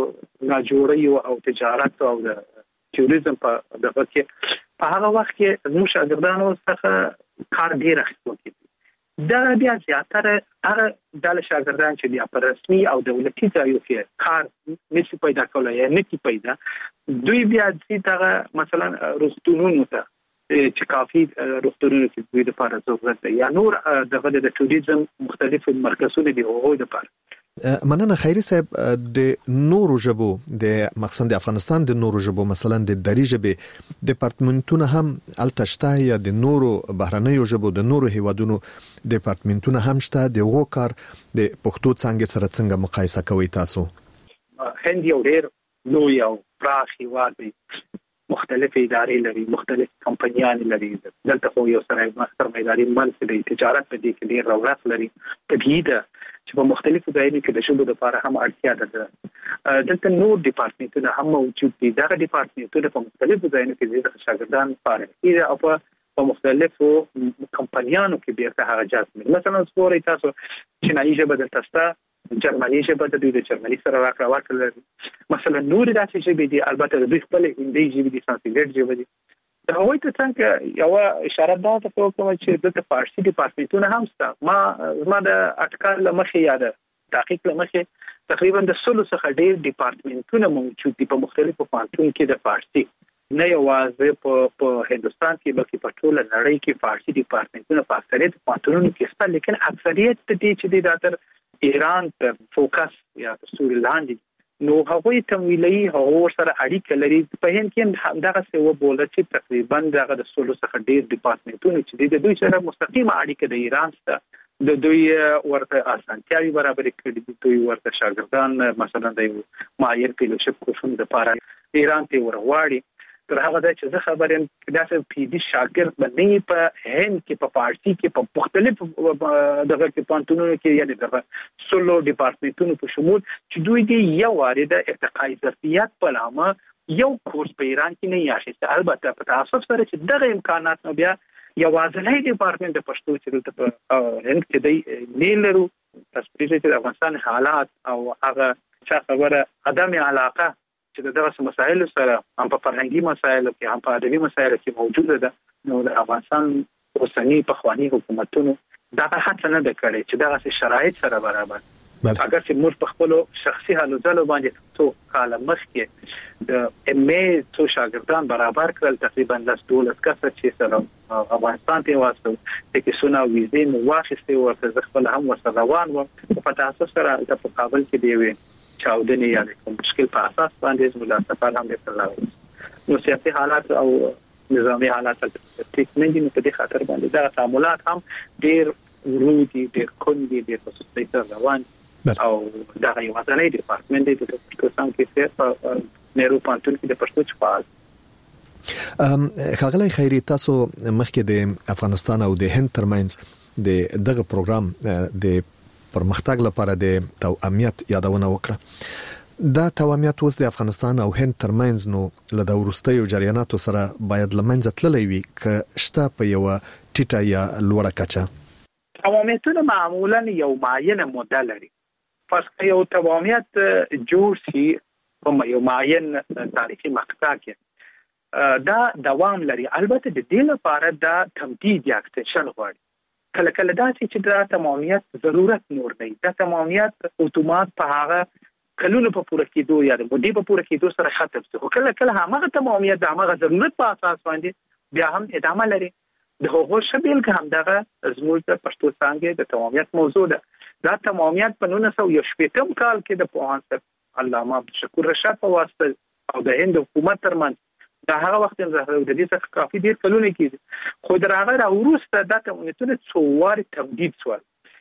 راجوړي او تجارت او د ټوریزم په دغه کې په هغه وخت کې زموږ شاګردانو څخه کار ډېر اخیستل کېږي. دا بیا زیاتره هغه د شاګردان چې بیا په رسمي او دولتي ځایو کې کار نشي پیدا کولای یا نشي پیدا دوی بیا چې مثلا روغتونونو ته چې کافي روغتونونو کې دوی د لپاره ضرورت دی یا نور دغه د ټوریزم مختلف مرکزونه دي هغوی د لپاره. مننه خیری صاحب د نورو ژبو د مقصد د افغانستان د نورو ژبو مثلا د دری ژبې ډپارټمنټونه هم التشته یا د نورو بهرنیو ژبو د نورو هیوادونو ډپارټمنټونه هم شته د غو کار د پښتو څنګه سره څنګه مقایسه کوي تاسو؟ هند یو ډېر لوی او پراخ هیواد دی مختلف ادارې لري مختلف کمپنیان لري دلته خو یو سرمایداري ملک دی تجارت په دې کې ډېر رونق لري طبیعي ده چې په مختلفو ځایونو کې د ژبو لپاره هم اړتیا ده. دلته نور ډپارټمنټونه هم موجود دي دغه ډپارټمنټونه په مختلفو ځایونو کې د شاګردان لپاره دي او په مختلفو کمپنیانو کې بیرته هغه جذب مثلا سپوري تاسو چینایي ژبه د تاسو جرمني ژبه د دوی د جرمني سره راکړه ورکړل مثلا نور داسې ژبې دي البته د دوی خپل هندي ژبې دي سانسکریت ژبه دي دا هغوی ته څنګه یو اشاره ده کوم چې د فارسی ډپارټمنټونه هم شته. ما د اټکل لمخې یاد تحقیق لمخې تقریبا د 16 څخه ډیر ډپارټمنټونه موجود دي په مختلفو پوهنتونونو کې د فارسی. نه یوازې په هندستان کې بلکې په ټوله نړۍ کې فارسی ډپارټمنټونه په اکثریت پوهنتونونو کې شته، لیکن اکثریت دې چې د تر ایران ته فوکس یا سوري لاندې نو هغوی تمویلي هغو سره اړیکه لري. په هند کې دغه څه وبوله چې تقریبا دغه د 16 څخه ډیر ډپارټمنټونه چې د دوی سره مستقیمه اړیکه د ایران سره د دوی ورته اسانتیاوي برابر کړي دي. دوی ورته شاګردان مثلا د مایر فیلوشپ کورسونو لپاره ایران ته ورغواړي. تر هغه ځای چې زه خبرم دا چې پی ډي شاګرد باندې په هند کې په فارسی کې په مختلف دغه کې پوهنتونونو کې یعنی دغه 16 ډپارټمنټونو په شمول چې دوی دې یو وارده ارتقای ظرفیت په نامه یو کورس په ایران کې نه یاشي. البته په تاسو سره چې دغه امکانات نو بیا یوازې ډپارټمنټ د پښتو چې د هند کې دی نه لرو. تاسو پرې چې د افغانستان حالات او هغه څه خبره عدم علاقه چې دغه مسایل سره هم په فرهنګي مسایلو کې هم په ادبي مسایلو کې موجوده ده. نو د افغانستان اوسنی پخوانی حکومتونو دغه هڅه نه ده کړې چې دغه شرایط سره برابر. اگر چې موږ په خپل شخصي حالو ځلو باندې څو کال مخکې د ام ای څو شاګردان برابر کړل تقریبا 12 کسه چې سره افغانستان ته واسطه چې سونه ویزې نو واخیستې ورته خپل هم وسره روان و په تاسو سره د کابل کې دی وي چاودنی یا کوم مشکل په اساس باندې زموږ سفر هم وکړل. نو سیاسي حالات او نظامی حالات ټیک نه دي په دې خاطر باندې دا تعاملات هم ډیر ورودي ډیر کوندي ډیر په سیاسي روان او دا یو ځانګړی ډپارټمنټ دی د پښتو څنګه په نهرو پوهنتون کې د پښتو چپال. خاغلی خیری تاسو مخکې د افغانستان او د هند ترمنځ د دغه پروګرام د پرمختګ لپاره د توأمیت یادونه وکړه. دا توأمیت اوس د افغانستان او هند ترمنځ نو له د ورستیو جریاناتو سره باید لمنځه تللی وي که شته په یو ټیټه یا لوړه کچه. توأمیتونه معمولا یو معینه موده لري. پس یو توأمیت جوړ شي په یو معین تاریخي مقطع کې دا دوام لري. البته د دې لپاره دا تمدید یا اکستنشن غواړي. کله کله دا چې دا توأمیت ضرورت نور دی. دا توأمیت اتومات په هغه کلونو په پوره کېدو یا د مودې په پوره کېدو سره ختم شي. خو کله کله هغه توأمیت د هغه ضرورت په اساس باندې بیا هم ادامه لري. د هغو شبیل که هم دغه زموږ د پښتو څانګې د توأمیت موضوع ده. دا توأمیت په 1980 کال کې د پوهاند علامه عبدالشکور رشاد په واسطه او د هند حکومت ترمنځ دا هغه وخت د دې څخه کافي ډیر کلونه کېږي خو درغه راوروسته دا توأمیتونه څو واري تمدید شول.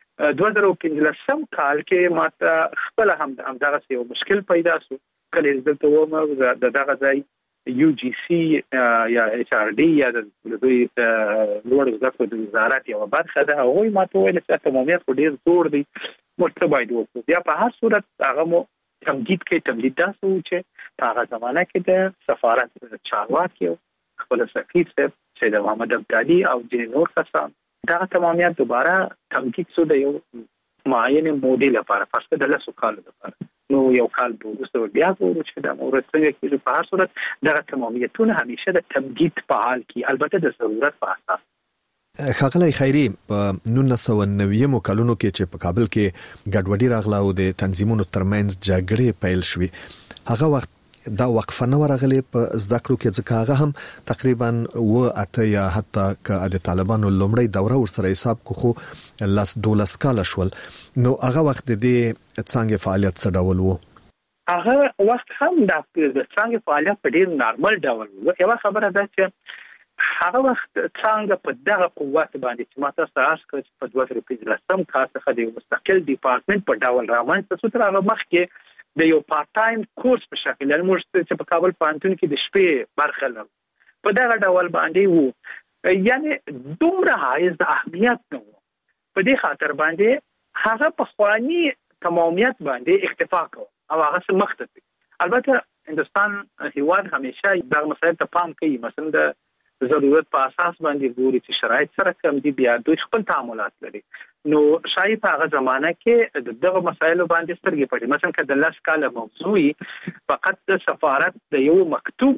2015 کال کې ماته خپل هم دغه یو مشکل پیدا شو. کله دلته ومه دغه ځای یو جی سی یا ایچ آر ډي یا د دوی لوړ زده کړو د وزارت یو برخه ده. هغوی ماته ویل چې توأمیت خو ډیر زور دی موږ باید وکړو. بیا په هر صورت هغه مو تمدید داسې و چې په هغه زمانه کې د سفارت چارواکي خپل سفیر صاحب سید محمد ابدالي او ځینې نور کسان دغه توأمیت دوباره تمدید شو د یو معین مودې لپاره پس د 10 کالو لپاره. نو یو کال وروسته بیا ورو چې د مورث څنګه کې په هر صورت دغه توأمیتونه همیشه د تمدید په حال کې البته د ضرورت په اساس. خاغلی خیری په 1990 کلونو کې چې په کابل کې ګډوډي راغله او د تنظیمونو ترمنځ جګړې پیل شوې هغه وخت دا وقفه نه ورغلی په زده کړو کې ځکه هغه هم تقریبا اته یا حتی که د طالبانو لومړی دوره ورسره حساب کو خو 12 کال شول. نو هغه وخت د څنګه فعالیت څه ډول وو؟ هغه وخت هم د څنګه فعالیت په ډیر نارمل ډول وو. یو خبره ده چې هغه وخت څنګه په دغه قوت باندې چې ماته ساس کړ په 2015 کال څخه د مستقل ډپارټمنټ په ډول رامنځته شو. تر هغه مخکې د یو پارت ټایم کورس په شکل یعنی موږ چې په کابل پوهنتون کې د شپې برخه لرو په دغه ډول باندې وو. یعنی دومره حایز د اهمیت نه وو. په دې خاطر باندې هغه په خواني تمامیت باندې اکتفا کوي او هغه مخته دي. البته هندستان هیواد همیشه دغه مسایل ته پام کوي. مثلا د ضرورت په اساس باندې ګوري چې شرایط سره کم دي بیا دوی خپل تعاملات لري. نو شاید په هغه زمانہ کې دغه مسایل باندې سترګې پټي. مثلا که د 10 کال موضوعي فقط د سفارت د یو مکتوب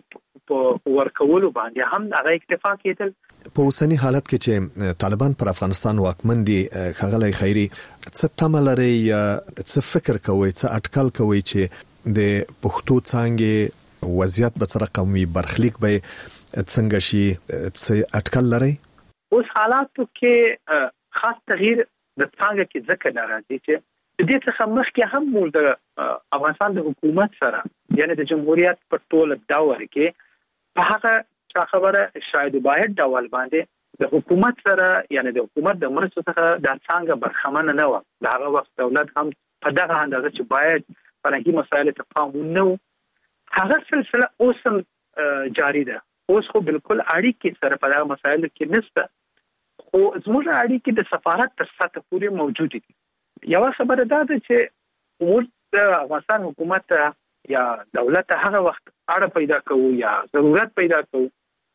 په ورکولو باندې هم هغه اکتفا کېدل. په اوسنی حالت کې چې طالبان پر افغانستان واکمن دي خغلی خیری څه تمه لري یا څه فکر کوي څه اټکل کوي چې د پښتو څانګې وضعیت به څه رقم وي برخلیک به څنګه شي څه اټکل لري؟ اوس حالاتو کې خاص تغییر د څنګه کې ځکه ناراضي چې د دې څخه مخکې هم موږ د افغانستان د حکومت سره یعنی د جمهوریت په ټول دور کې په هغه خبره شاید باید ډول باندې د حکومت سره یعنی د حکومت د مرستو څخه د څنګه برخمن نه و. د هغه وخت دولت هم په دغه اندازه چې باید فرهنګي مسایل ته پام ونه هغه سلسله اوس جاری ده. اوس خو بالکل اړیکې سره په دغه مسایلو کې نشته خو زموږ اړیکې د سفارت تر سطح پورې موجود دي. یو خبره دا ده چې موږ د افغانستان حکومت یا دولت هغه وخت اړه پیدا کوو یا ضرورت پیدا کوو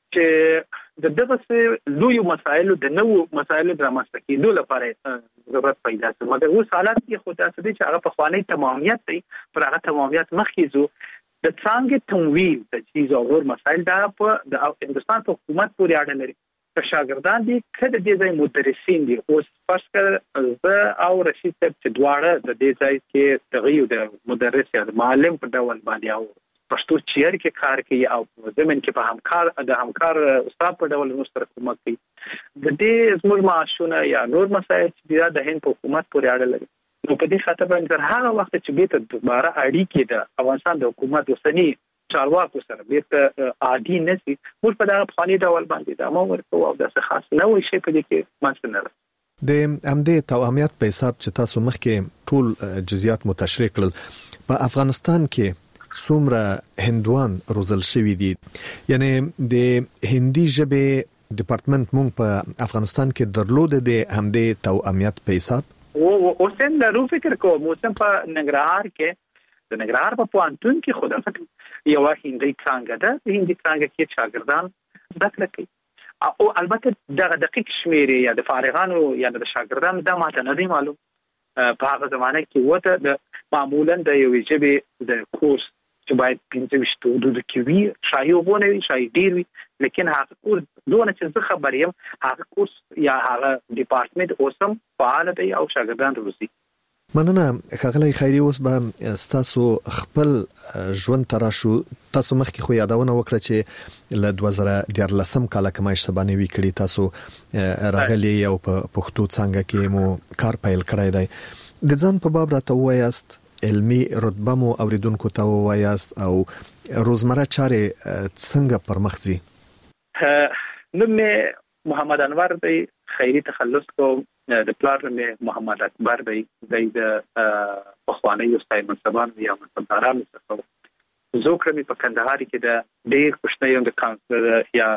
چې د دغه لوی مسایلو د نوو مسایلو د رامنځته کېدو لپاره ضرورت پیدا شي. مګر اوس حالات کې خو تاسو دې چې هغه په خواني تمامیت دی پر هغه تمامیت مخکې زو د څنګه تمویل د چیز او نور مسایل دا په د هندستان په حکومت پورې اړه لري. شاګردان دي کله د دې مدرسین دي اوس فرض کړه زه او رشید صاحب چې دواړه د دې ځای کې تغیر د مدرس یا معلم په ډول باندې او پښتو چیر کې کار کوي او زمين کې په همکار استاد په ډول نو سره کومک کوي. د دې زموږ معاشونه یا نور مسایل چې د هند په حکومت پورې اړه لري نو په دې خاطر باندې هغه وخت چې به دوباره اړیکې د افغانستان د حکومت وسنی چارواکو سره بیرته عادي نشي موږ په دغه خاني ډول باندې دا مو ورکو او د څه خاص نه وي شي په دې کې مانځ نه د امدې تواميت په حساب چې تاسو مخکې ټول جزئیات متشریح کړل په افغانستان کې څومره هندوان روزل شوی دي یعنی د هندي ژبې ډپارټمنټ مونږ په افغانستان کې درلود د امدې تواميت په حساب او سن له فکر کوم موسم په ننګرهار کې د ننګرهار په پوهنتون کې خدای یو هندي څنګه ده د هندي څنګه کې شاګردان داخله کوي او البته د دقیق شمیرې یا د فارغانو یا د شاګردانو د ماته نه دی معلوم. په هغه زمانه کې وته د معمولا د یو ژبې د کورس چې باید 15 حدود کې وي شایي وګونه وي شایي ډیر وي لیکن هغه کورس دونه چې خبر یم هغه کورس یا هغه ډپارټمنټ اوسم فعال دی او شاګردان روزي. مننه خغلی خیری اوس به تاسو خپل ژوند تراشو تاسو مخکې خو یادونه وکړه چې ل 2014 کال کې ما اشتبانه وی کړی تاسو راغلی او په پښتو څنګه کې مو کار پیل کړی دی د ځان په باب راته وایاست علمي رتبه مو اوریدونکو ته وایاست او روزمره چارې څنګه پرمخځي؟ نو مې محمد انور دی خیری تخلص کو د پلار مې محمد اکبر دی د پخوانی استاد منصبان یا منصبداران څخه زوکر مې په کندهار کې د ډېر خوشنۍ د کانسلر یا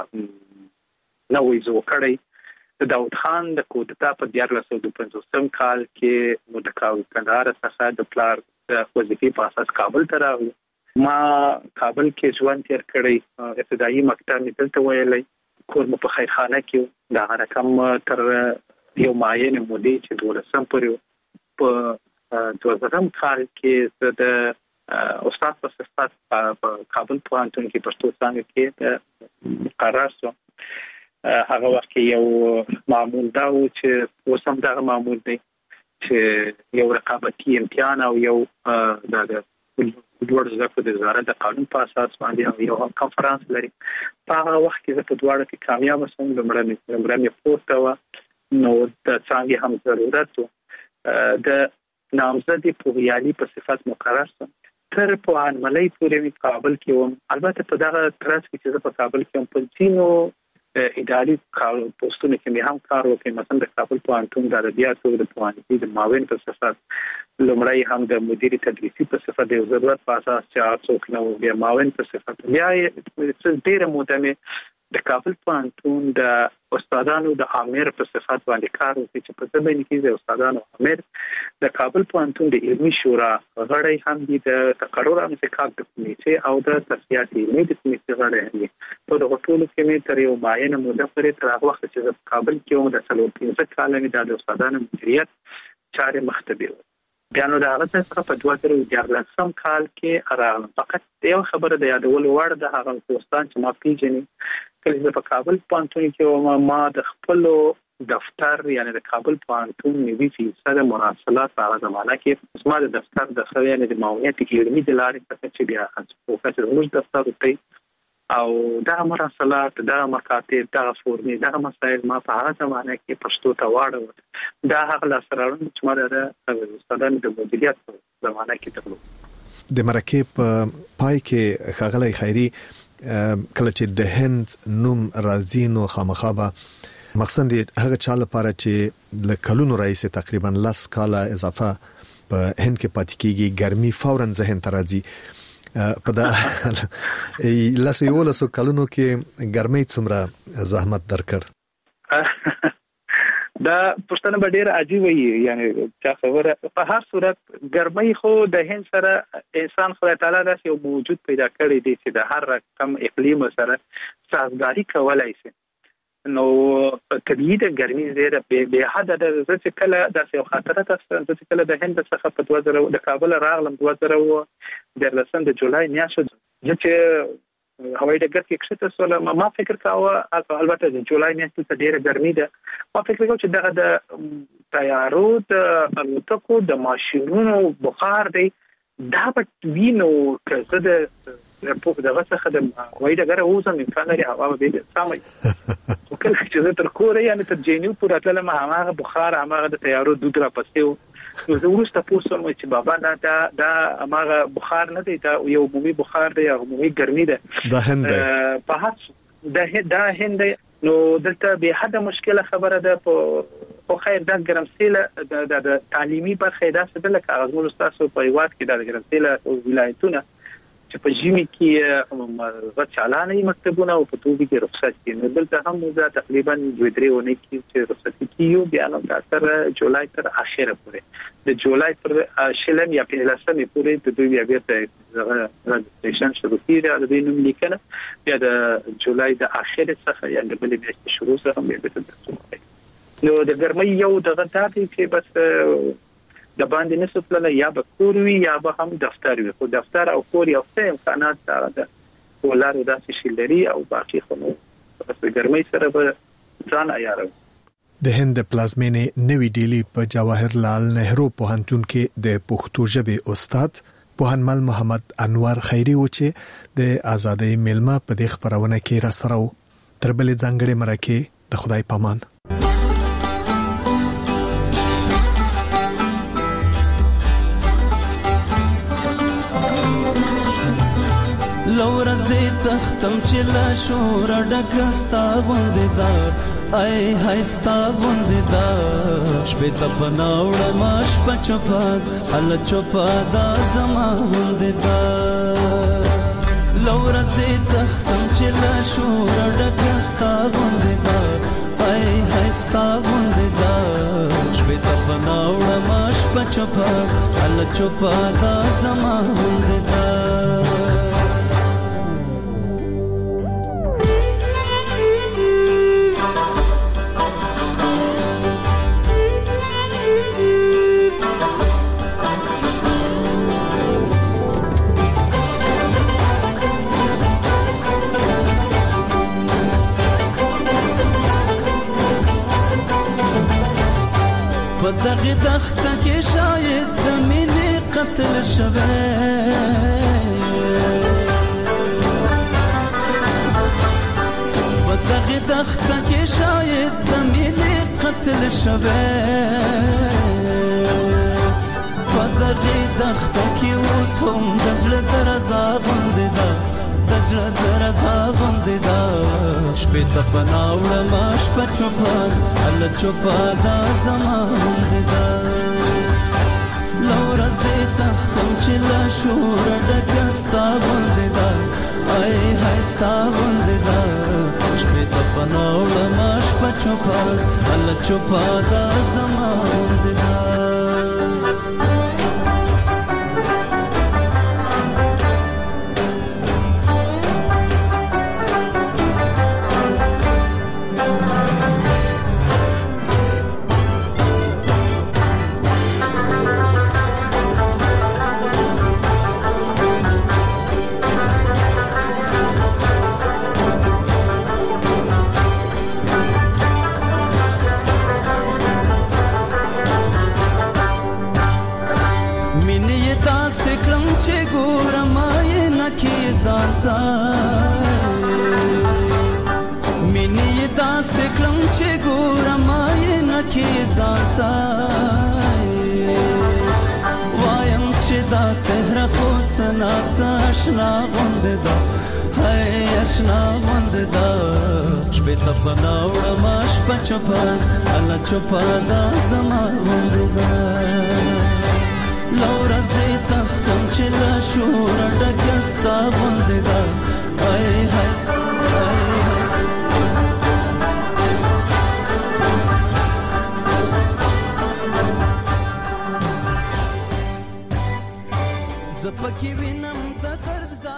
نوې زوکړی د داوود خان د کودتا په 1950 کال کې نو د کندهار څخه د پلار د وظیفې په اساس کابل ته راغلی. ما کابل کې ژوند تیر کړی ابتدایي مکتب مې دلته ویلې کور مو په خیرخانه کې دا رقم تر یو معین مودې چې 12 پورې په 2000 کال کې د استاد په صفت په کابل پوهنتون کې پښتو څانګه کې قرار شو. هغه وخت کې یو معمول دا و چې اوسم دا معمول دی چې یو رقابتي امتحان او یو د دوړ زده د وزارت د قانون په اساس باندې یو کانفرنس لري. په هغه وخت کې زه په دواړو کې کامیاب شوم. لومړی پورته و نو د څنګه هم ضرورت د نامزد پوهیالي په صفت مقرر شوم. تر په انملای پورې کابل کې وم. البته په دغه ترڅ کې چې په کابل کې هم پنځینو اداري کار پوسټونه کې هم کار وکړم. مثلا د کابل پوهنتون د ادبیاتو د پوهنځي د معاون په صفت لومړی هم د مدیر تدریسي په صفت د ضرورت په اساس چې څوک نو بیا معاون په صفت بیا ډېر مودمه د کابل پوهنتون د استادانو د امیر په صفت باندې کار وکړي چې په زمين کې د استادانو امیر د کابل پوهنتون د علمي شورا غړي هم دي د تقرر انتخاب د کمیټې او د تصفیات علمي د کمیټې غړي هم دي. په دغه ټولو کې مې تر یو معینه موده پورې تر هغه وخت چې کابل کې وم د 15 کال مې د استادانو مدیریت چارې مختبر. بیا نو دا هغه څه په 2014 کال کې راغلم. فقط یو خبره د یادول وړ د هغه دوستان چې ما پیژني کله چې په کابل پوهنتون کې ما د خپل دفتر یعنی د کابل پوهنتون نیوي فیصد مراسلات په هغه زمانه کې زما د دفتر د خو یعنی د معاونیت علمي د لارې څخه چې بیا پروفیسور موږ دفتر ته او دا مراسلات دا مکاتب دا فورمې دا مسایل ما په هغه زمانه کې پښتو ته واړو. دا هغه لاسرارون چې ما د استادانو د مدیریت په زمانه کې درلود. د مرکه په پای کې خغلی خیری کله چې د هند نوم راځي نو خامخابه مقصد هغه چا لپاره چې ل کلونو رئیس تقریبا 10 کاله اضافه په هند کې پاتې کیږي ګرمي فورا ذهن ته راځي په دا لاسو یو لاسو کلونو کې ګرمي څومره زحمت درکړ. دا پښتنه به ډیر عجیب وي یعنی چې خبره په هر صورت ګرمي خو د هند سره انسان خدای تعالی داسې یو موجود پیدا کړی دی چې د هر رقم اقلیم سره سازگاری کولای شي. نو طبيعي د ګرمي زیره به حد د ځکه کله د یو خاطره تاسو چې کله د هند څخه په 2000 د کابل راغلم 2013 د جولای میاشت چې هوایي ډګر کې کښته سول ما فکر کاوه البته د جولای میاشت ته ډیره ګرمي ده. ما فکر کاوه چې دغه د تیارو د الوتکو د ماشينونو بخار دی دا په وینو کړه د په دغه څخه د هوایي ډګر اوسم امکان لري هوا به سمي کله چې تر کوره یعنی تر جنیو پورې تل ما هغه بخار هغه د تیارو دود را پسې نو زه ورسته پوسم چې بابا دا هغه بخار نه دی دا یو عمومي بخار دی عمومي ګرمي ده د هند په هڅه دا هند نو دلته به حد مشکله خبره ده په خیر د ګرمسیله د تعلیمي برخه ده څه د کاغذونو تاسو په یوات کې د ګرمسیله ولایتونه چې په ژمي کې غچالانه مکتبونه او په توګه کې رخصت کیږي. بلته هم موږ تقریبا 2-3 ونه کې چې رخصت کیو بیا نو تر جولای تر اخره پورې د جولای تر شلم یا 15 پورې د دوی بیا ته رجستریشن شروع کیږي د دې نوم لیکنه بیا د جولای د اخره څخه یا د بلې میاشتې شروع سره بیا ته نو د ګرمۍ یو دغه تاسو چې بس د باندې نسوتله یا به کور وی یا به هم دفتر وي خو دفتر او کور یو څه امکانات ده ولر داسې شلري او باقي خو بس ګرمۍ سره به ځان عیارو. د هند پلازمینې نوی ډیلی په جواهر لال نهرو پوهنتون کې د پښتو ژبې استاد پوهنمل محمد انور خیری و چې د آزادۍ میلمه په دې خبرونه کې را سره تر بلې ځانګړې مرکه د خدای پامان. لور زی تختم چې لا شور ډکستا غوندې دا ای هايستا غوندې دا شپې ته پناوړ ماش پچپاد ال چوپا دا زما غوندې دا لور زی تختم چې لا شور ډکستا غوندې دا ای هايستا غوندې دا شپې ته پناوړ ماش پچپاد ال چوپا دا زما غوندې دا دغه دخته کې شاید د مینې قتل شوه دغه دخته کې شاید د مینې قتل شوه دغه دخته کې اوس هم د زړه درزا غوندې ده د زړه درزا غوندې ده شپې ته پناوړه ماش په چوپان ال چوپا دا زما غوندې ده لوره زی تختم چې لا شور ډکه ستا غوندې ده ای های ستا غوندې ده شپې ته پناوړه ماش په چوپان ال چوپا دا زما غوندې ده ځانتا مینې دا سکلم چې ګورم یې نکې ځانتا وایم چې دا څهره خو څنا آشنا غوندې ده هاي آشنا غوندې ده شپې ته پناه وړم شپه چوپه الله چوپه دا زما غوندې ده لورا زه تختم چې له شوره ډکه ستا غوندې ده هاي هاي زپکی وین